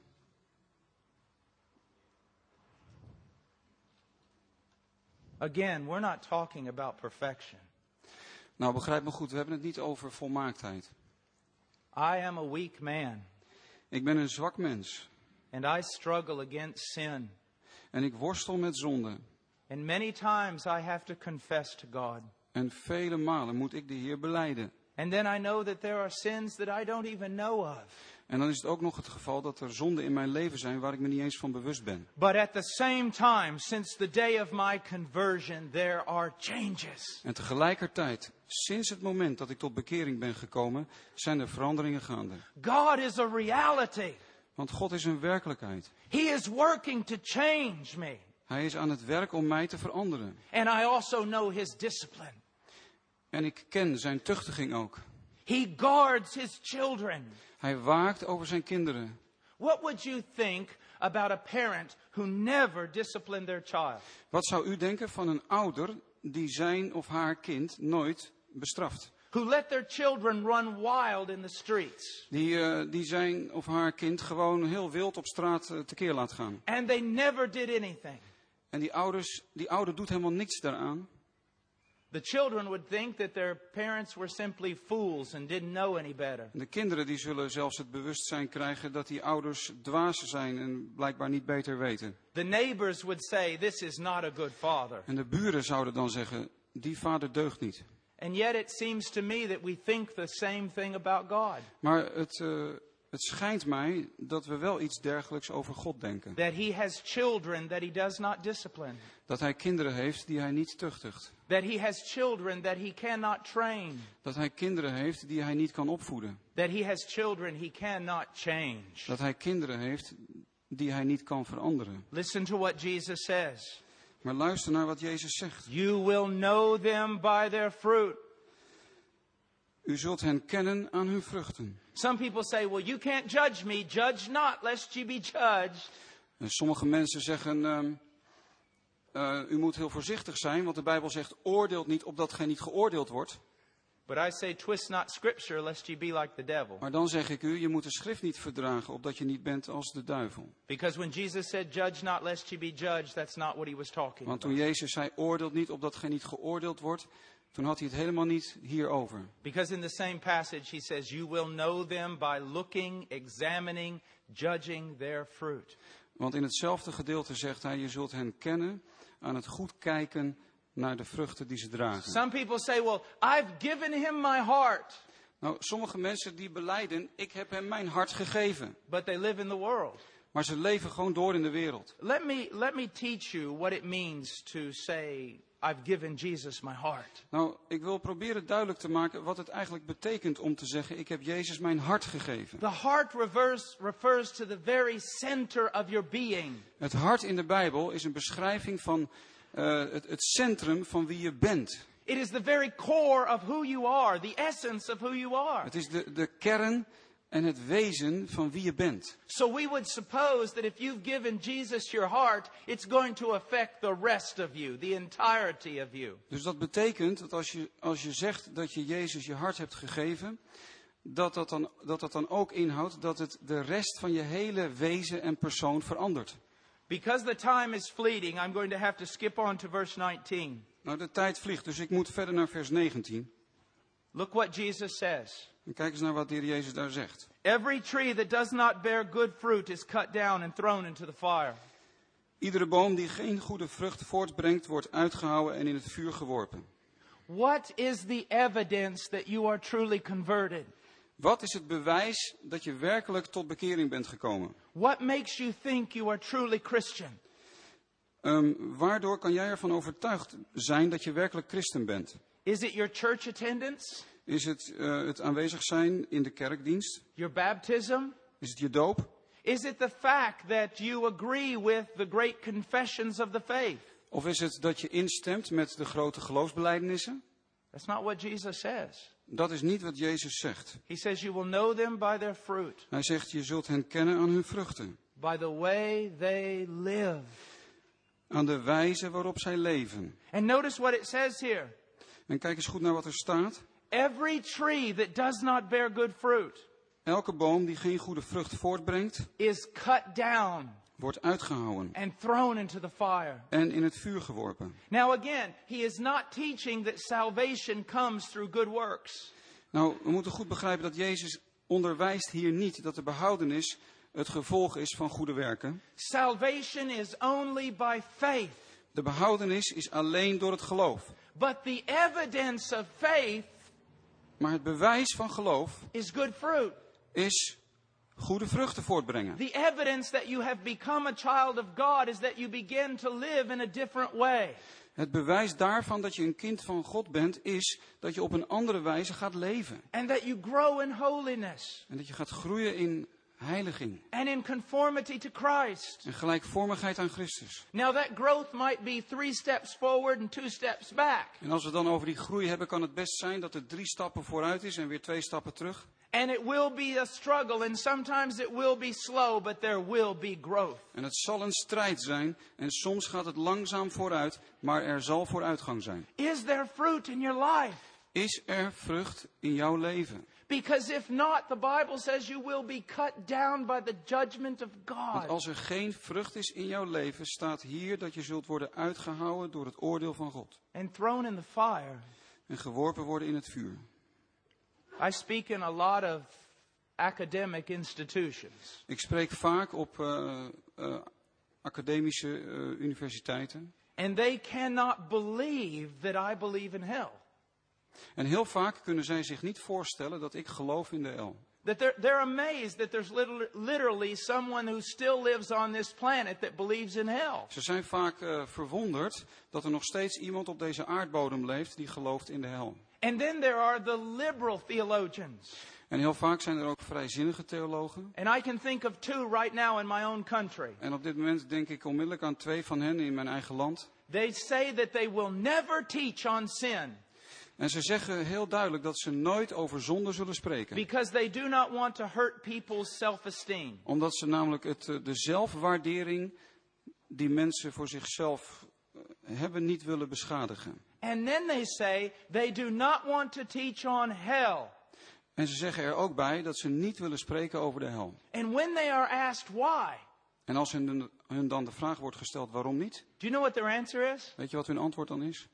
Again, we're not talking about perfection. Nou, begrijp me goed, we hebben het niet over volmaaktheid. I am a weak man, Ik ben een zwak mens and I struggle against sin. en ik worstel met zonde. And many times I have to confess to God. En vele malen moet ik de Heer belijden. And then I know that there are sins that I don't even know of. En dan is het ook nog het geval dat er zonden in mijn leven zijn waar ik me niet eens van bewust ben. But at the same time, since the day of my conversion, there are changes. En tegelijkertijd, sinds het moment dat ik tot bekering ben gekomen, zijn er veranderingen gaande. God is a reality. Want God is een werkelijkheid. He is working to change me. Hij is aan het werk om mij te veranderen. And I also know His discipline. En ik ken zijn tuchtiging ook. He guards His children. Hij waakt over zijn kinderen. What would you think about a parent who never disciplined their child? Wat zou u denken van een ouder die zijn of haar kind nooit bestraft? Who let their children run wild in the streets? Die, uh, die zijn of haar kind gewoon heel wild op straat uh, tekeer laat gaan. And they never did anything. En die, ouders, die ouder doet helemaal niks daaraan. The children would think that their parents were simply fools and didn't know any better. De kinderen die zullen zelfs het bewustzijn krijgen dat die ouders dwazen zijn en blijkbaar niet beter weten. The neighbors would say, this is not a good father. En de buren zouden dan zeggen, die vader deugt niet. And yet it seems to me that we think the same thing about God. Maar het, uh, het schijnt mij dat we wel iets dergelijks over God denken. That He has children that He does not discipline. Dat hij kinderen heeft die hij niet tuchtigt. That He has children that He cannot train. Dat hij kinderen heeft die hij niet kan opvoeden. That He has children He cannot change. Dat hij kinderen heeft die hij niet kan veranderen. Listen to what Jesus says. Maar luister naar wat Jezus zegt. You will know them by their fruit. U zult hen kennen aan hun vruchten. Some people say, well, you can't judge me. Judge not, lest you be judged. En sommige mensen zeggen, um, uh, u moet heel voorzichtig zijn, want de Bijbel zegt, oordeelt niet opdat gij niet geoordeeld wordt. But I say, twist not scripture, lest you be like the devil. Maar dan zeg ik u, je moet de schrift niet verdragen, opdat je niet bent als de duivel. Because when Jesus said, judge not, lest you be judged, that's not what He was talking Want toen about. Jezus zei, oordeelt niet opdat gij niet geoordeeld wordt, toen had hij het helemaal niet hierover. Because in the same passage He says, you will know them by looking, examining, judging their fruit. Want in hetzelfde gedeelte zegt hij, je zult hen kennen aan het goed kijken naar de vruchten die ze dragen. Some people say, well, I've given Him my heart. Nou, sommige mensen die belijden, ik heb hem mijn hart gegeven. But they live in the world. Maar ze leven gewoon door in de wereld. Let me, let me teach you what it means to say, I've given Jesus my heart. Nou, ik wil proberen duidelijk te maken wat het eigenlijk betekent om te zeggen, ik heb Jezus mijn hart gegeven. The heart reverse, refers to the very center of your being. Het hart in de Bijbel is een beschrijving van uh, het, het centrum van wie je bent. It is the very core of who you are, the essence of who you are. Het is de, de kern en het wezen van wie je bent. So we would suppose that if you've given Jesus your heart, it's going to affect the rest of you, the entirety of you. Dus dat betekent dat als je, als je zegt dat je Jezus je hart hebt gegeven, dat dat, dan, dat dat dan ook inhoudt dat het de rest van je hele wezen en persoon verandert. Because the time is fleeting, I'm going to have to skip on to verse nineteen. Nou, de tijd vliegt, dus ik moet verder naar vers negentien. Look what Jesus says. En kijk eens naar wat de Heer Jezus daar zegt. Every tree that does not bear good fruit is cut down and thrown into the fire. Iedere boom die geen goede vrucht voortbrengt, wordt uitgehouwen en in het vuur geworpen. What is the evidence that you are truly converted? Wat is het bewijs dat je werkelijk tot bekering bent gekomen? What makes you think you are truly Christian? Um, waardoor kan jij ervan overtuigd zijn dat je werkelijk christen bent? Is it your church attendance? Is het uh, het aanwezig zijn in de kerkdienst? Your baptism? Is het je doop? Is it the fact that you agree with the great confessions of the faith? Of is het dat je instemt met de grote geloofsbelijdenissen? That's not what Jesus says. Dat is niet wat Jezus zegt. He says you will know them by their fruit, Hij zegt, je zult hen kennen aan hun vruchten. by the way they live. Aan de wijze waarop zij leven. And notice what it says here. En kijk eens goed naar wat er staat. Every tree that does not bear good fruit Elke boom die geen goede vrucht voortbrengt, is cut down wordt uitgehouwen and thrown into the fire. en in het vuur geworpen. Now again, he is not teaching that salvation comes through good works. Nou, we moeten goed begrijpen dat Jezus onderwijst hier niet dat de behoudenis het gevolg is van goede werken. Salvation is only by faith. De behoudenis is alleen door het geloof. But the evidence of faith Maar het bewijs van geloof is good fruit. is goede vruchten voortbrengen. The evidence that you have become a child of God is that you begin to live in a different way. Het bewijs daarvan dat je een kind van God bent, is dat je op een andere wijze gaat leven. And that you grow in holiness En dat je gaat groeien in heiliging and in conformity to Christ. en gelijkvormigheid aan Christus. Now that growth might be three steps forward and two steps back. En als we dan over die groei hebben, kan het best zijn dat er drie stappen vooruit is en weer twee stappen terug. And it will be a struggle, and sometimes it will be slow, but there will be growth. En het zal een strijd zijn en soms gaat het langzaam vooruit, maar er zal vooruitgang zijn. Is there fruit in your life? Is er vrucht in jouw leven? Because if not, the Bible says you will be cut down by the judgment of Want God. als er geen vrucht is in jouw leven, staat hier dat je zult worden uitgehouwen door het oordeel van God. And thrown in the fire. En geworpen worden in het vuur. I speak in a lot of academic institutions. Ik spreek vaak op uh, uh, academische uh, universiteiten. And they cannot believe that I believe in hell. En heel vaak kunnen zij zich niet voorstellen dat ik geloof in de hel. That they're, they're amazed that there's literally, literally someone who still lives on this planet that believes in hell. Ze zijn vaak uh, verwonderd dat er nog steeds iemand op deze aardbodem leeft die gelooft in de hel. And then there are the liberal theologians. En heel vaak zijn er ook vrijzinnige theologen. And I can think of two right now in my own country. En op dit moment denk ik onmiddellijk aan twee van hen in mijn eigen land. They say that they will never teach on sin. En ze zeggen heel duidelijk dat ze nooit over zonde zullen spreken. Because they do not want to hurt people's self-esteem. Omdat ze namelijk het, de zelfwaardering die mensen voor zichzelf hebben niet willen beschadigen. And then they say they do not want to teach on hell. En ze zeggen er ook bij dat ze niet willen spreken over de hel. And when they are asked why, En als hun, hun dan de vraag wordt gesteld waarom niet, do you know what their answer is? weet je wat hun antwoord dan is?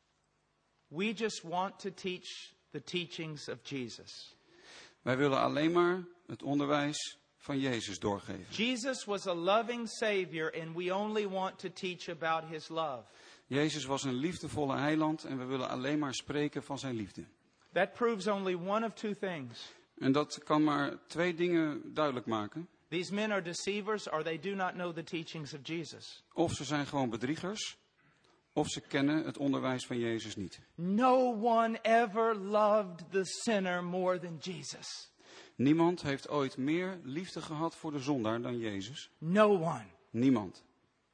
We just want to teach the teachings of Jesus. Wij willen alleen maar het onderwijs van Jezus doorgeven. Jesus was a loving Savior and we only want to teach about His love. Jezus was een liefdevolle heiland en we willen alleen maar spreken van zijn liefde. That proves only one of two things. En dat kan maar twee dingen duidelijk maken. These men are deceivers or they do not know the teachings of Jesus. Of ze zijn gewoon bedriegers, of ze kennen het onderwijs van Jezus niet. No one ever loved the sinner more than Jesus. Niemand heeft ooit meer liefde gehad voor de zondaar dan Jezus. No one. Niemand.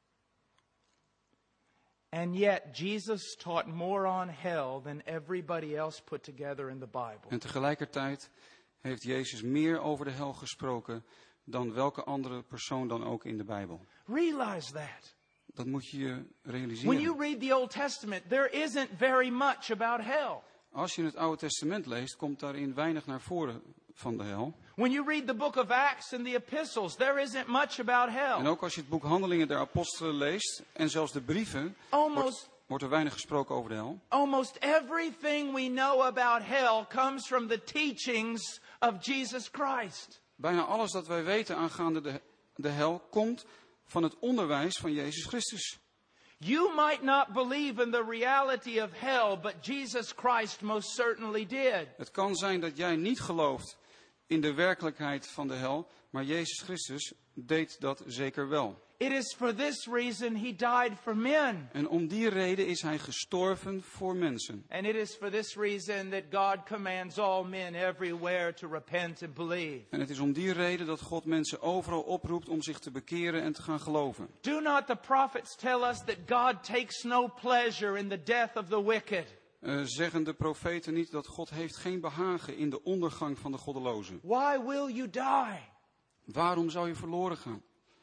And yet Jesus taught more on hell than everybody else put together in the Bible. En tegelijkertijd heeft Jezus meer over de hel gesproken dan welke andere persoon dan ook in de Bijbel. Realize that. Dat moet je je When realiseren. you read the Old Testament, there isn't very much about hell. Als je het Oude Testament leest, komt daarin weinig naar voren van de hel. When you read the book of Acts and the epistles, there isn't much about En hell. ook als je het boek Handelingen der Apostelen leest en zelfs de brieven, Almost, wordt, wordt er weinig gesproken over de hel. almost everything we know about hell comes from the teachings of Jesus Christ. Bijna alles dat wij weten aangaande de, de hel komt van het onderwijs van Jezus Christus. You might not believe in the reality of hell, but Jesus Christ most certainly did. Het kan zijn dat jij niet gelooft in de werkelijkheid van de hel, maar Jezus Christus deed dat zeker wel. It is for this reason he died for men. En om die reden is hij gestorven voor mensen. And it is for this reason that God commands all men everywhere to repent and believe. En het is om die reden dat God mensen overal oproept om zich te bekeren en te gaan geloven. Do not the prophets tell us that God takes no pleasure in the death of the wicked? Uh, zeggen de profeten niet dat God heeft geen behagen in de ondergang van de goddelozen? Why will you die? Waarom zou je verloren gaan?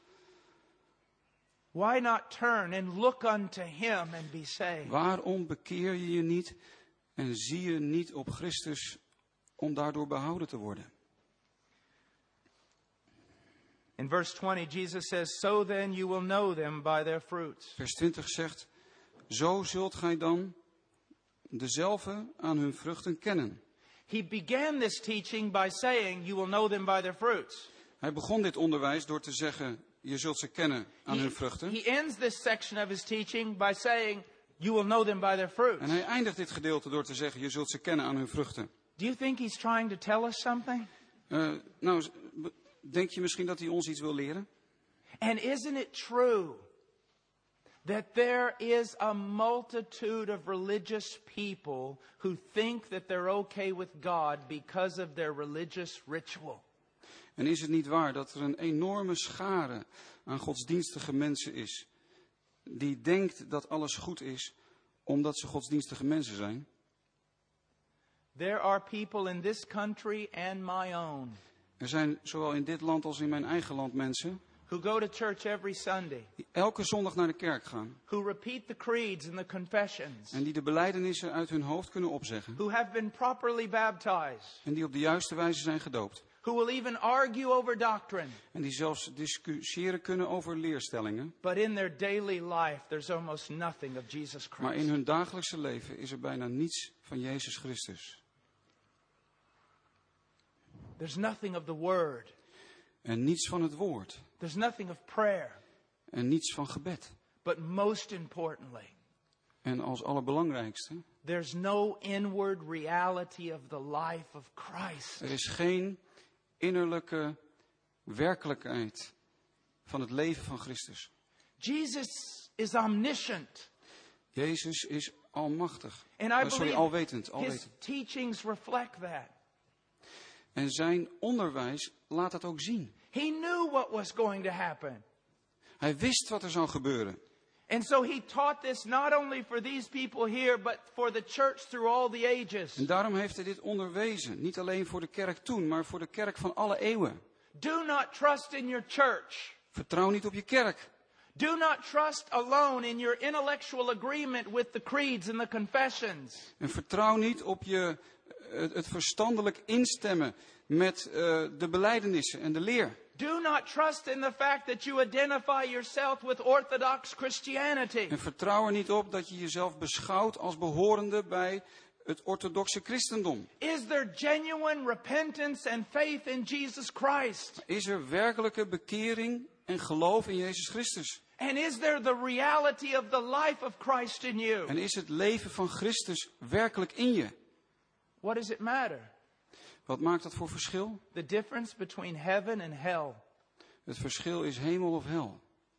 Why not turn and look unto him and be saved? Waarom bekeer je je niet en zie je niet op Christus om daardoor behouden te worden? In verse twenty, Jesus says, so then you will know them by their fruits. Vers twintig zegt, zo zult gij dan dezelfde aan hun vruchten kennen. He began this teaching by saying, you will know them by their fruits. Hij begon dit onderwijs door te zeggen, je zult ze kennen aan He, hun vruchten. he ends this section of his teaching by saying, you will know them by their fruits. En hij eindigt dit gedeelte door te zeggen, je zult ze kennen aan hun vruchten. Do you think he's trying to tell us something? Uh, nou, denk je misschien dat hij ons iets wil leren? And isn't it true that there is a multitude of religious people who think that they're okay with God because of their religious ritual? En is het niet waar dat er een enorme schare aan godsdienstige mensen is, die denkt dat alles goed is, omdat ze godsdienstige mensen zijn? There are people in this country and my own Er zijn zowel in dit land als in mijn eigen land mensen who go to church every Sunday, die elke zondag naar de kerk gaan who repeat the creeds and the confessions, en die de belijdenissen uit hun hoofd kunnen opzeggen who have been properly baptized, en die op de juiste wijze zijn gedoopt. who will even argue over doctrine. En die zelfs discussiëren kunnen over leerstellingen. But in their daily life, there's almost nothing of Jesus Christ. Maar in hun dagelijkse leven is er bijna niets van Jezus Christus. There's nothing of the word. En niets van het woord. There's nothing of prayer. En niets van gebed. But most importantly, En als allerbelangrijkste, there's no inward reality of the life of Christ. er is geen innerlijke werkelijkheid van het leven van Christus. Jesus is omniscient. Jezus is almachtig. And I Uh, sorry, believe alwetend, his alwetend. teachings reflect that. En zijn onderwijs laat dat ook zien. He knew what was going to happen. Hij wist wat er zou gebeuren. And so he taught this not only for these people here, but for the church through all the ages. En daarom heeft hij dit onderwezen. Niet alleen voor de kerk toen, maar voor de kerk van alle eeuwen. Do not trust in your church. Vertrouw niet op je kerk. Do not trust alone in your intellectual agreement with the creeds and the confessions. En vertrouw niet op je, het, het verstandelijk instemmen met uh, de belijdenissen en de leer. Do not trust in the fact that you identify yourself with Orthodox Christianity. En vertrouw er niet op dat je jezelf beschouwt als behorende bij het orthodoxe christendom. Is there genuine repentance and faith in Jesus Christ? Is er werkelijke bekering en geloof in Jezus Christus? And is there the reality of the life of Christ in you? En is het leven van Christus werkelijk in je? What does it matter? Wat maakt dat voor verschil? The difference between heaven and hell. Het verschil is hemel of hel.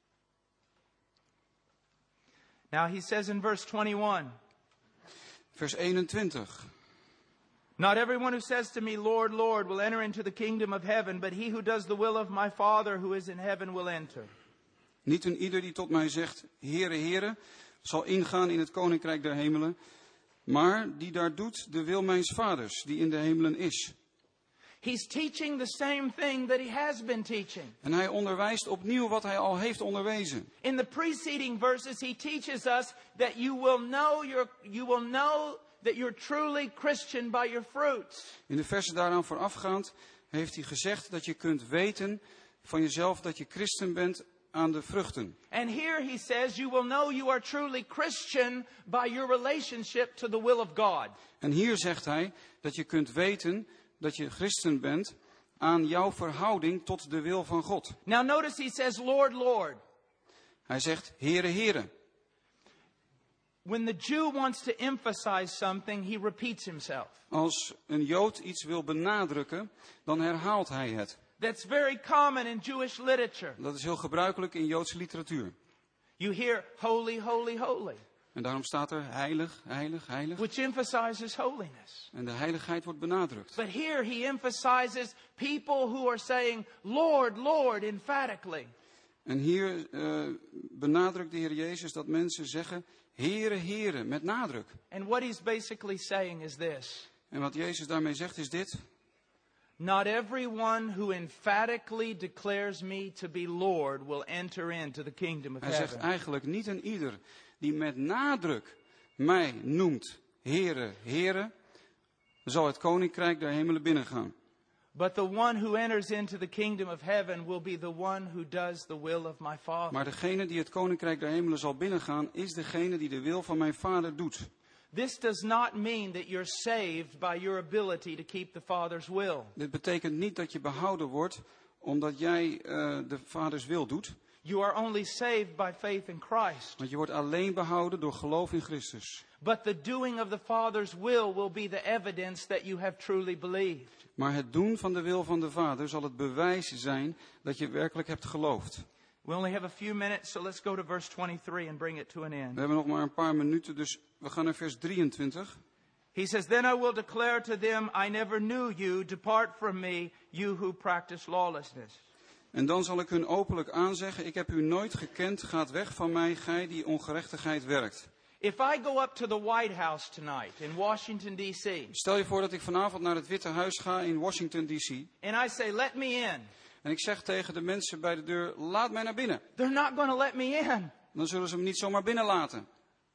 Now he says in verse twenty-one, Vers eenentwintig. not everyone who says to me, Lord, Lord, will enter into the kingdom of heaven, but he who does the will of my Father who is in heaven will enter. Niet een ieder die tot mij zegt, Heere, Heere, zal ingaan in het koninkrijk der hemelen, maar die daar doet de wil mijns vaders, die in de hemelen is. He's teaching the same thing that he has been teaching. En hij onderwijst opnieuw wat hij al heeft onderwezen. In the preceding verses, he teaches us that you will know your, you will know that you're truly Christian by your fruits. In de versen daaraan voorafgaand heeft hij gezegd dat je kunt weten van jezelf dat je christen bent aan de vruchten. And here he says you will know you are truly Christian by your relationship to the will of God. En hier zegt hij dat je kunt weten dat je christen bent aan jouw verhouding tot de wil van God. Now notice he says, Lord, Lord. Hij zegt, Heere, Heere. When the Jew wants to emphasize something, he repeats himself. Als een Jood iets wil benadrukken, dan herhaalt hij het. That's very common in Jewish literature. Dat is heel gebruikelijk in Joodse literatuur. You hear holy, holy, holy, En daarom staat er heilig, heilig, heilig. which emphasizes holiness. En de heiligheid wordt benadrukt. But here he emphasizes people who are saying, Lord, Lord, emphatically. En hier uh, benadrukt de Heer Jezus dat mensen zeggen, Heere, Heere, met nadruk. And what he's basically saying is this. En wat Jezus daarmee zegt is dit. Not everyone who emphatically declares me to be Lord will enter into the kingdom of Hij zegt heaven. eigenlijk niet een ieder die met nadruk mij noemt, Heere, Heere, zal het koninkrijk der hemelen binnengaan. But the one who enters into the kingdom of heaven will be the one who does the will of my Father. Maar degene die het koninkrijk der hemelen zal binnengaan, is degene die de wil van mijn Vader doet. This does not mean that you're saved by your ability to keep the Father's will. Dit betekent niet dat je behouden wordt omdat jij uh, de Vaders wil doet. You are only saved by faith in Christ. Want je wordt alleen behouden door geloof in Christus. But the doing of the Father's will will be the evidence that you have truly believed. Maar het doen van de wil van de Vader zal het bewijs zijn dat je werkelijk hebt geloofd. We only have a few minutes, so let's go to verse twenty-three and bring it to an We end. hebben nog maar een paar minuten, dus we gaan naar vers drieëntwintig. He says, Then I will declare to them, I never knew you. Depart from me, you who practice lawlessness. En dan zal ik hun openlijk aanzeggen, ik heb u nooit gekend, gaat weg van mij, gij die ongerechtigheid werkt. If I go up to the White House tonight in Washington, D C, Stel je voor dat ik vanavond naar het Witte Huis ga in Washington D C. and I say, let me in, En ik zeg tegen de mensen bij de deur, laat mij naar binnen. they're not going to let me in. Dan zullen ze me niet zomaar binnenlaten.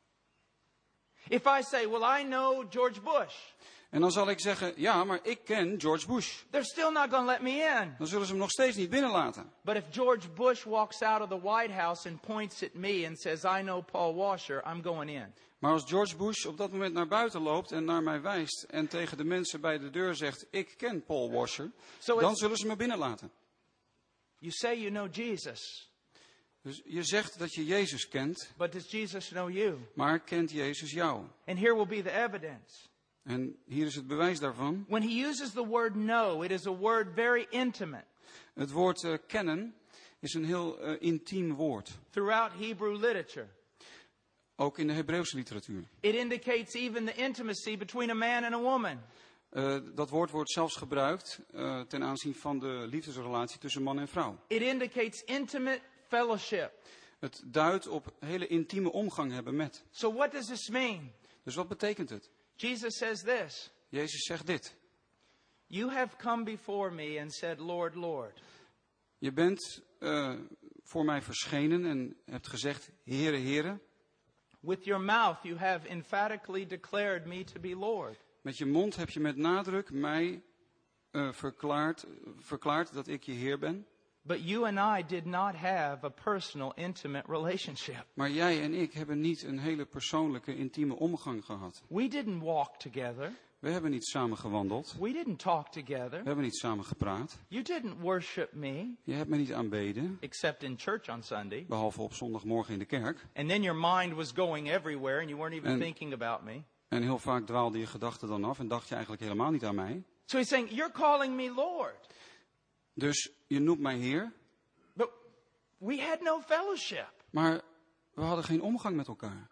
If I say, well, I know George Bush, En dan zal ik zeggen, ja, maar ik ken George Bush. they're still not going to let me in. Dan zullen ze hem nog steeds niet binnenlaten. But if George Bush walks out of the White House and points at me and says, I know Paul Washer, I'm going in. Maar als George Bush op dat moment naar buiten loopt en naar mij wijst en tegen de mensen bij de deur zegt, ik ken Paul Washer, So dan it's, zullen ze me binnenlaten. you say you know Jesus, Dus je zegt dat je Jezus kent, but does Jesus know you? maar kent Jezus jou? And here will be the evidence. En hier is het bewijs daarvan. When he uses the word know, it is a word very intimate. Het woord uh, kennen is een heel uh, intiem woord. Throughout Hebrew literature, Ook in de Hebreeuwse literatuur. it indicates even the intimacy between a man and a woman. Uh, dat woord wordt zelfs gebruikt uh, ten aanzien van de liefdesrelatie tussen man en vrouw. It indicates intimate fellowship. Het duidt op hele intieme omgang hebben met. So what does this mean? Dus wat betekent het? Jesus says this, Jezus zegt dit. you have come before me and said, Lord, Lord. Je bent uh, voor mij verschenen en hebt gezegd, Heere, Heere. With your mouth you have emphatically declared me to be Lord. Met je mond heb je met nadruk mij uh, verklaard, verklaard dat ik je Heer ben. But you and I did not have a personal, intimate relationship. Maar jij en ik hebben niet een hele persoonlijke, intieme omgang gehad. We didn't walk together. We hebben niet samen gewandeld. We didn't talk together. We hebben niet samen gepraat. You didn't worship me, Je hebt me niet aanbeden, except in church on Sunday. behalve op zondagmorgen in de kerk. And then your mind was going everywhere and you weren't even En- thinking about me. En heel vaak dwaalde je gedachten dan af en dacht je eigenlijk helemaal niet aan mij. So he's saying, you're calling me Lord. Dus je noemt mij Heer, But we had no fellowship. maar we hadden geen omgang met elkaar.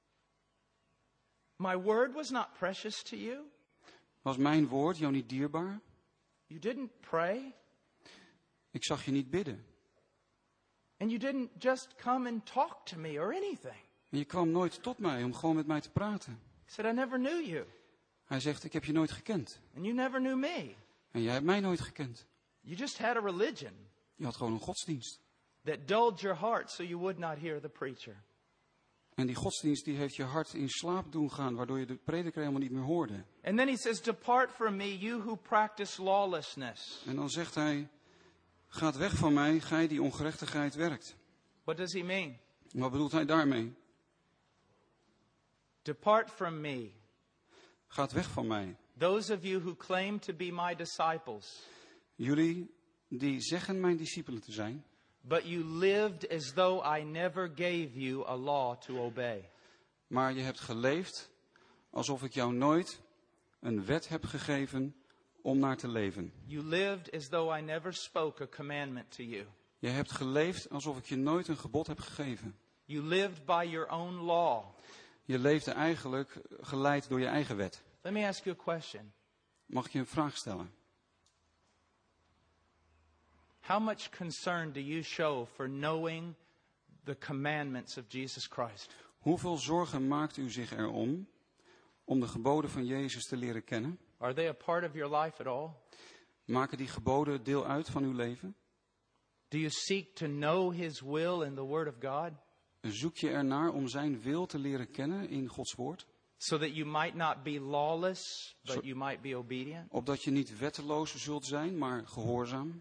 My word was not precious to you. Was mijn woord jou niet dierbaar? You didn't pray. Ik zag je niet bidden. And you didn't just come and talk to me or anything. En je kwam nooit tot mij om gewoon met mij te praten. He said, I never knew you. Hij zegt, ik heb je nooit gekend. And you never knew me. En jij hebt mij nooit gekend. You just had a religion Je had gewoon een godsdienst. that dulled your heart so you would not hear the preacher. En die godsdienst die heeft je hart in slaap doen gaan, waardoor je de prediker helemaal niet meer hoorde. And then he says, depart from me, you who practice lawlessness. En dan zegt hij, gaat weg van mij, gij die ongerechtigheid werkt. What does he mean? Wat bedoelt hij daarmee? Depart from me, Gaat weg van mij. those of you who claim to be my disciples, Jullie die zeggen mijn discipelen te zijn, but you lived as though I never gave you a law to obey. maar je hebt geleefd alsof ik jou nooit een wet heb gegeven om naar te leven. You lived as though I never spoke a commandment to you. Je hebt geleefd alsof ik je nooit een gebod heb gegeven. You lived by your own law. Je leefde eigenlijk geleid door je eigen wet. Let me ask you a question. Mag ik je een vraag stellen? How much concern do you show for knowing the commandments of Jesus Christ? Hoeveel zorgen maakt u zich erom om de geboden van Jezus te leren kennen? Are they a part of your life at all? Maken die geboden deel uit van uw leven? Do you seek to know His will in the Word of God? Zoek je ernaar om zijn wil te leren kennen in Gods woord? So that you might not be lawless, but Zo- you might be obedient? Opdat je niet wetteloos zult zijn, maar gehoorzaam.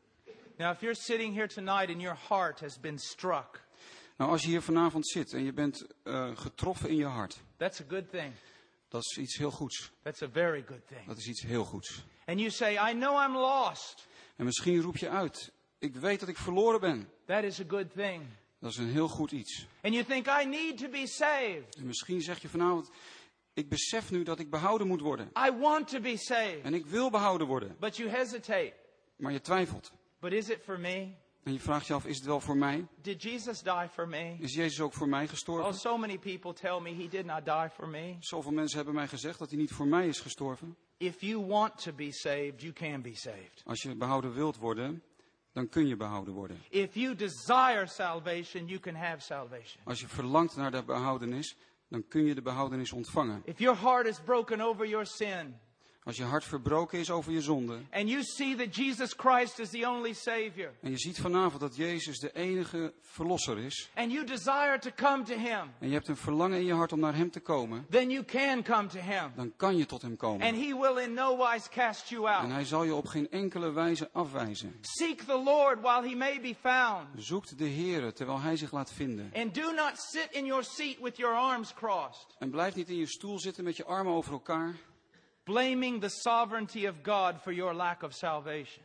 Now, if you're sitting here tonight and your heart has been struck, Nou, als je hier vanavond zit en je bent uh, getroffen in je hart, that's a good thing. dat is iets heel goeds. That's a very good thing. Dat is iets heel goeds. And you say, I know I'm lost. En misschien roep je uit, ik weet dat ik verloren ben. That is a good thing. Dat is een heel goed iets. And you think, I need to be saved. En misschien zeg je vanavond, ik besef nu dat ik behouden moet worden. I want to be saved. En ik wil behouden worden. But you hesitate. Maar je twijfelt. But is it for me? En je vraagt je af, is het wel voor mij? Did Jesus die for me? Is Jezus ook voor mij Oh, gestorven? so many people tell me He did not die for me. Zoveel mensen hebben mij gezegd dat hij niet voor mij is gestorven. If you want to be saved, you can be saved. Als je behouden wilt worden, dan kun je behouden worden. If you desire salvation, you can have salvation. Als je verlangt naar de behoudenis, dan kun je de behoudenis ontvangen. If your heart is broken over your sin, Als je hart verbroken is over je zonde, and you see that Jesus Christ is the only Savior, en je ziet vanavond dat Jezus de enige verlosser is, and you desire to come to Him, en je hebt een verlangen in je hart om naar hem te komen, then you can come to Him. dan kan je tot hem And komen. He will in no wise cast you En out. hij zal je op geen enkele wijze afwijzen. Seek the Lord while He may be found. Zoekt de Heere terwijl hij zich laat vinden. And do not sit in your seat with your arms crossed, En blijf niet in je stoel zitten met je armen over elkaar. blaming the sovereignty of God for your lack of salvation.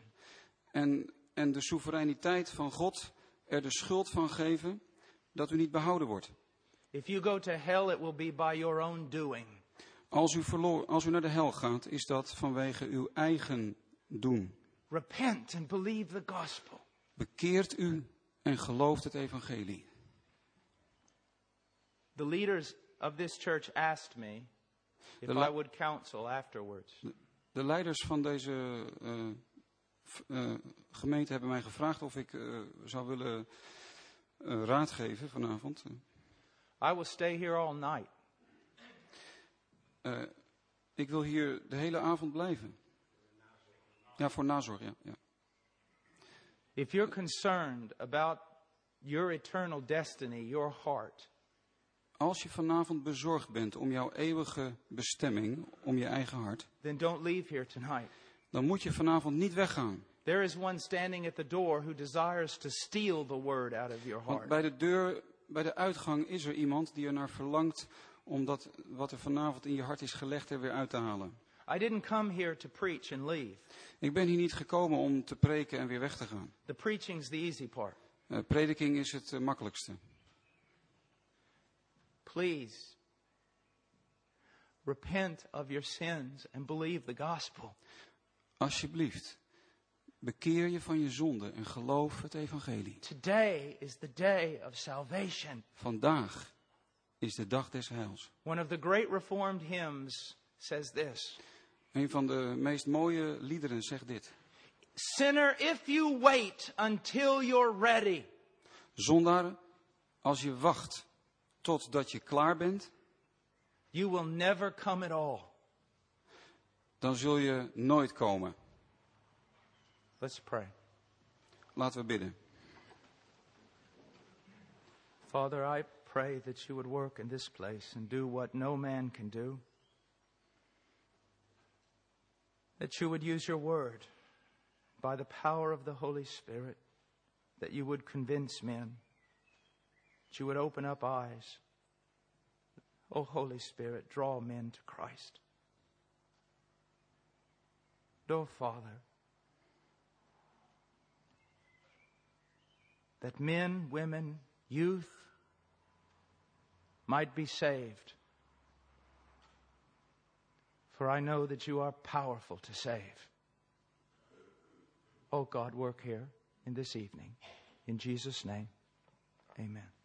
En, en de soevereiniteit van God er de schuld van geven dat u niet behouden wordt. If you go to hell, it will be by your own doing. Als u, verloor, als u naar de hel gaat, is dat vanwege uw eigen doen. Repent and believe the gospel. Bekeert u en gelooft het evangelie. The leaders of this church asked me if The la- I would counsel afterwards. De leiders van deze uh, f- uh, gemeente hebben mij gevraagd of ik uh, zou willen uh, raad geven vanavond. I will stay here all night. Uh, ik wil hier de hele avond blijven. Ja, voor nazorg, ja. ja. If you're concerned about your eternal destiny, your heart, Als je vanavond bezorgd bent om jouw eeuwige bestemming, om je eigen hart, then don't leave here tonight. dan moet je vanavond niet weggaan. There is one standing at the door who desires to steal the word out of your Want heart. bij de deur, bij de uitgang is er iemand die er naar verlangt om dat wat er vanavond in je hart is gelegd er weer uit te halen. I didn't come here to preach and leave. Ik ben hier niet gekomen om te preken en weer weg te gaan. The preaching's the easy part. Uh, prediking is het uh, makkelijkste. Please, repent of your sins and believe the gospel. Alsjeblieft, bekeer je van je zonde en geloof het evangelie. Today is the day of salvation. Vandaag is de dag des heils. One of the great Reformed hymns says this: Een van de meest mooie liederen zegt dit. Sinner, if you wait until you're ready, Zondaar, als je wacht totdat je klaar bent, you will never come at all. dan zul je nooit komen. Let's pray. Laten we bidden. Father, I pray that you would work in this place and do what no man can do. That you would use your word by the power of the Holy Spirit. That you would convince men. That you would open up eyes. Oh, Holy Spirit, draw men to Christ. Oh, Father, that men, women, youth might be saved For I know that you are powerful to save. Oh God, work here in this evening. In Jesus' name, amen.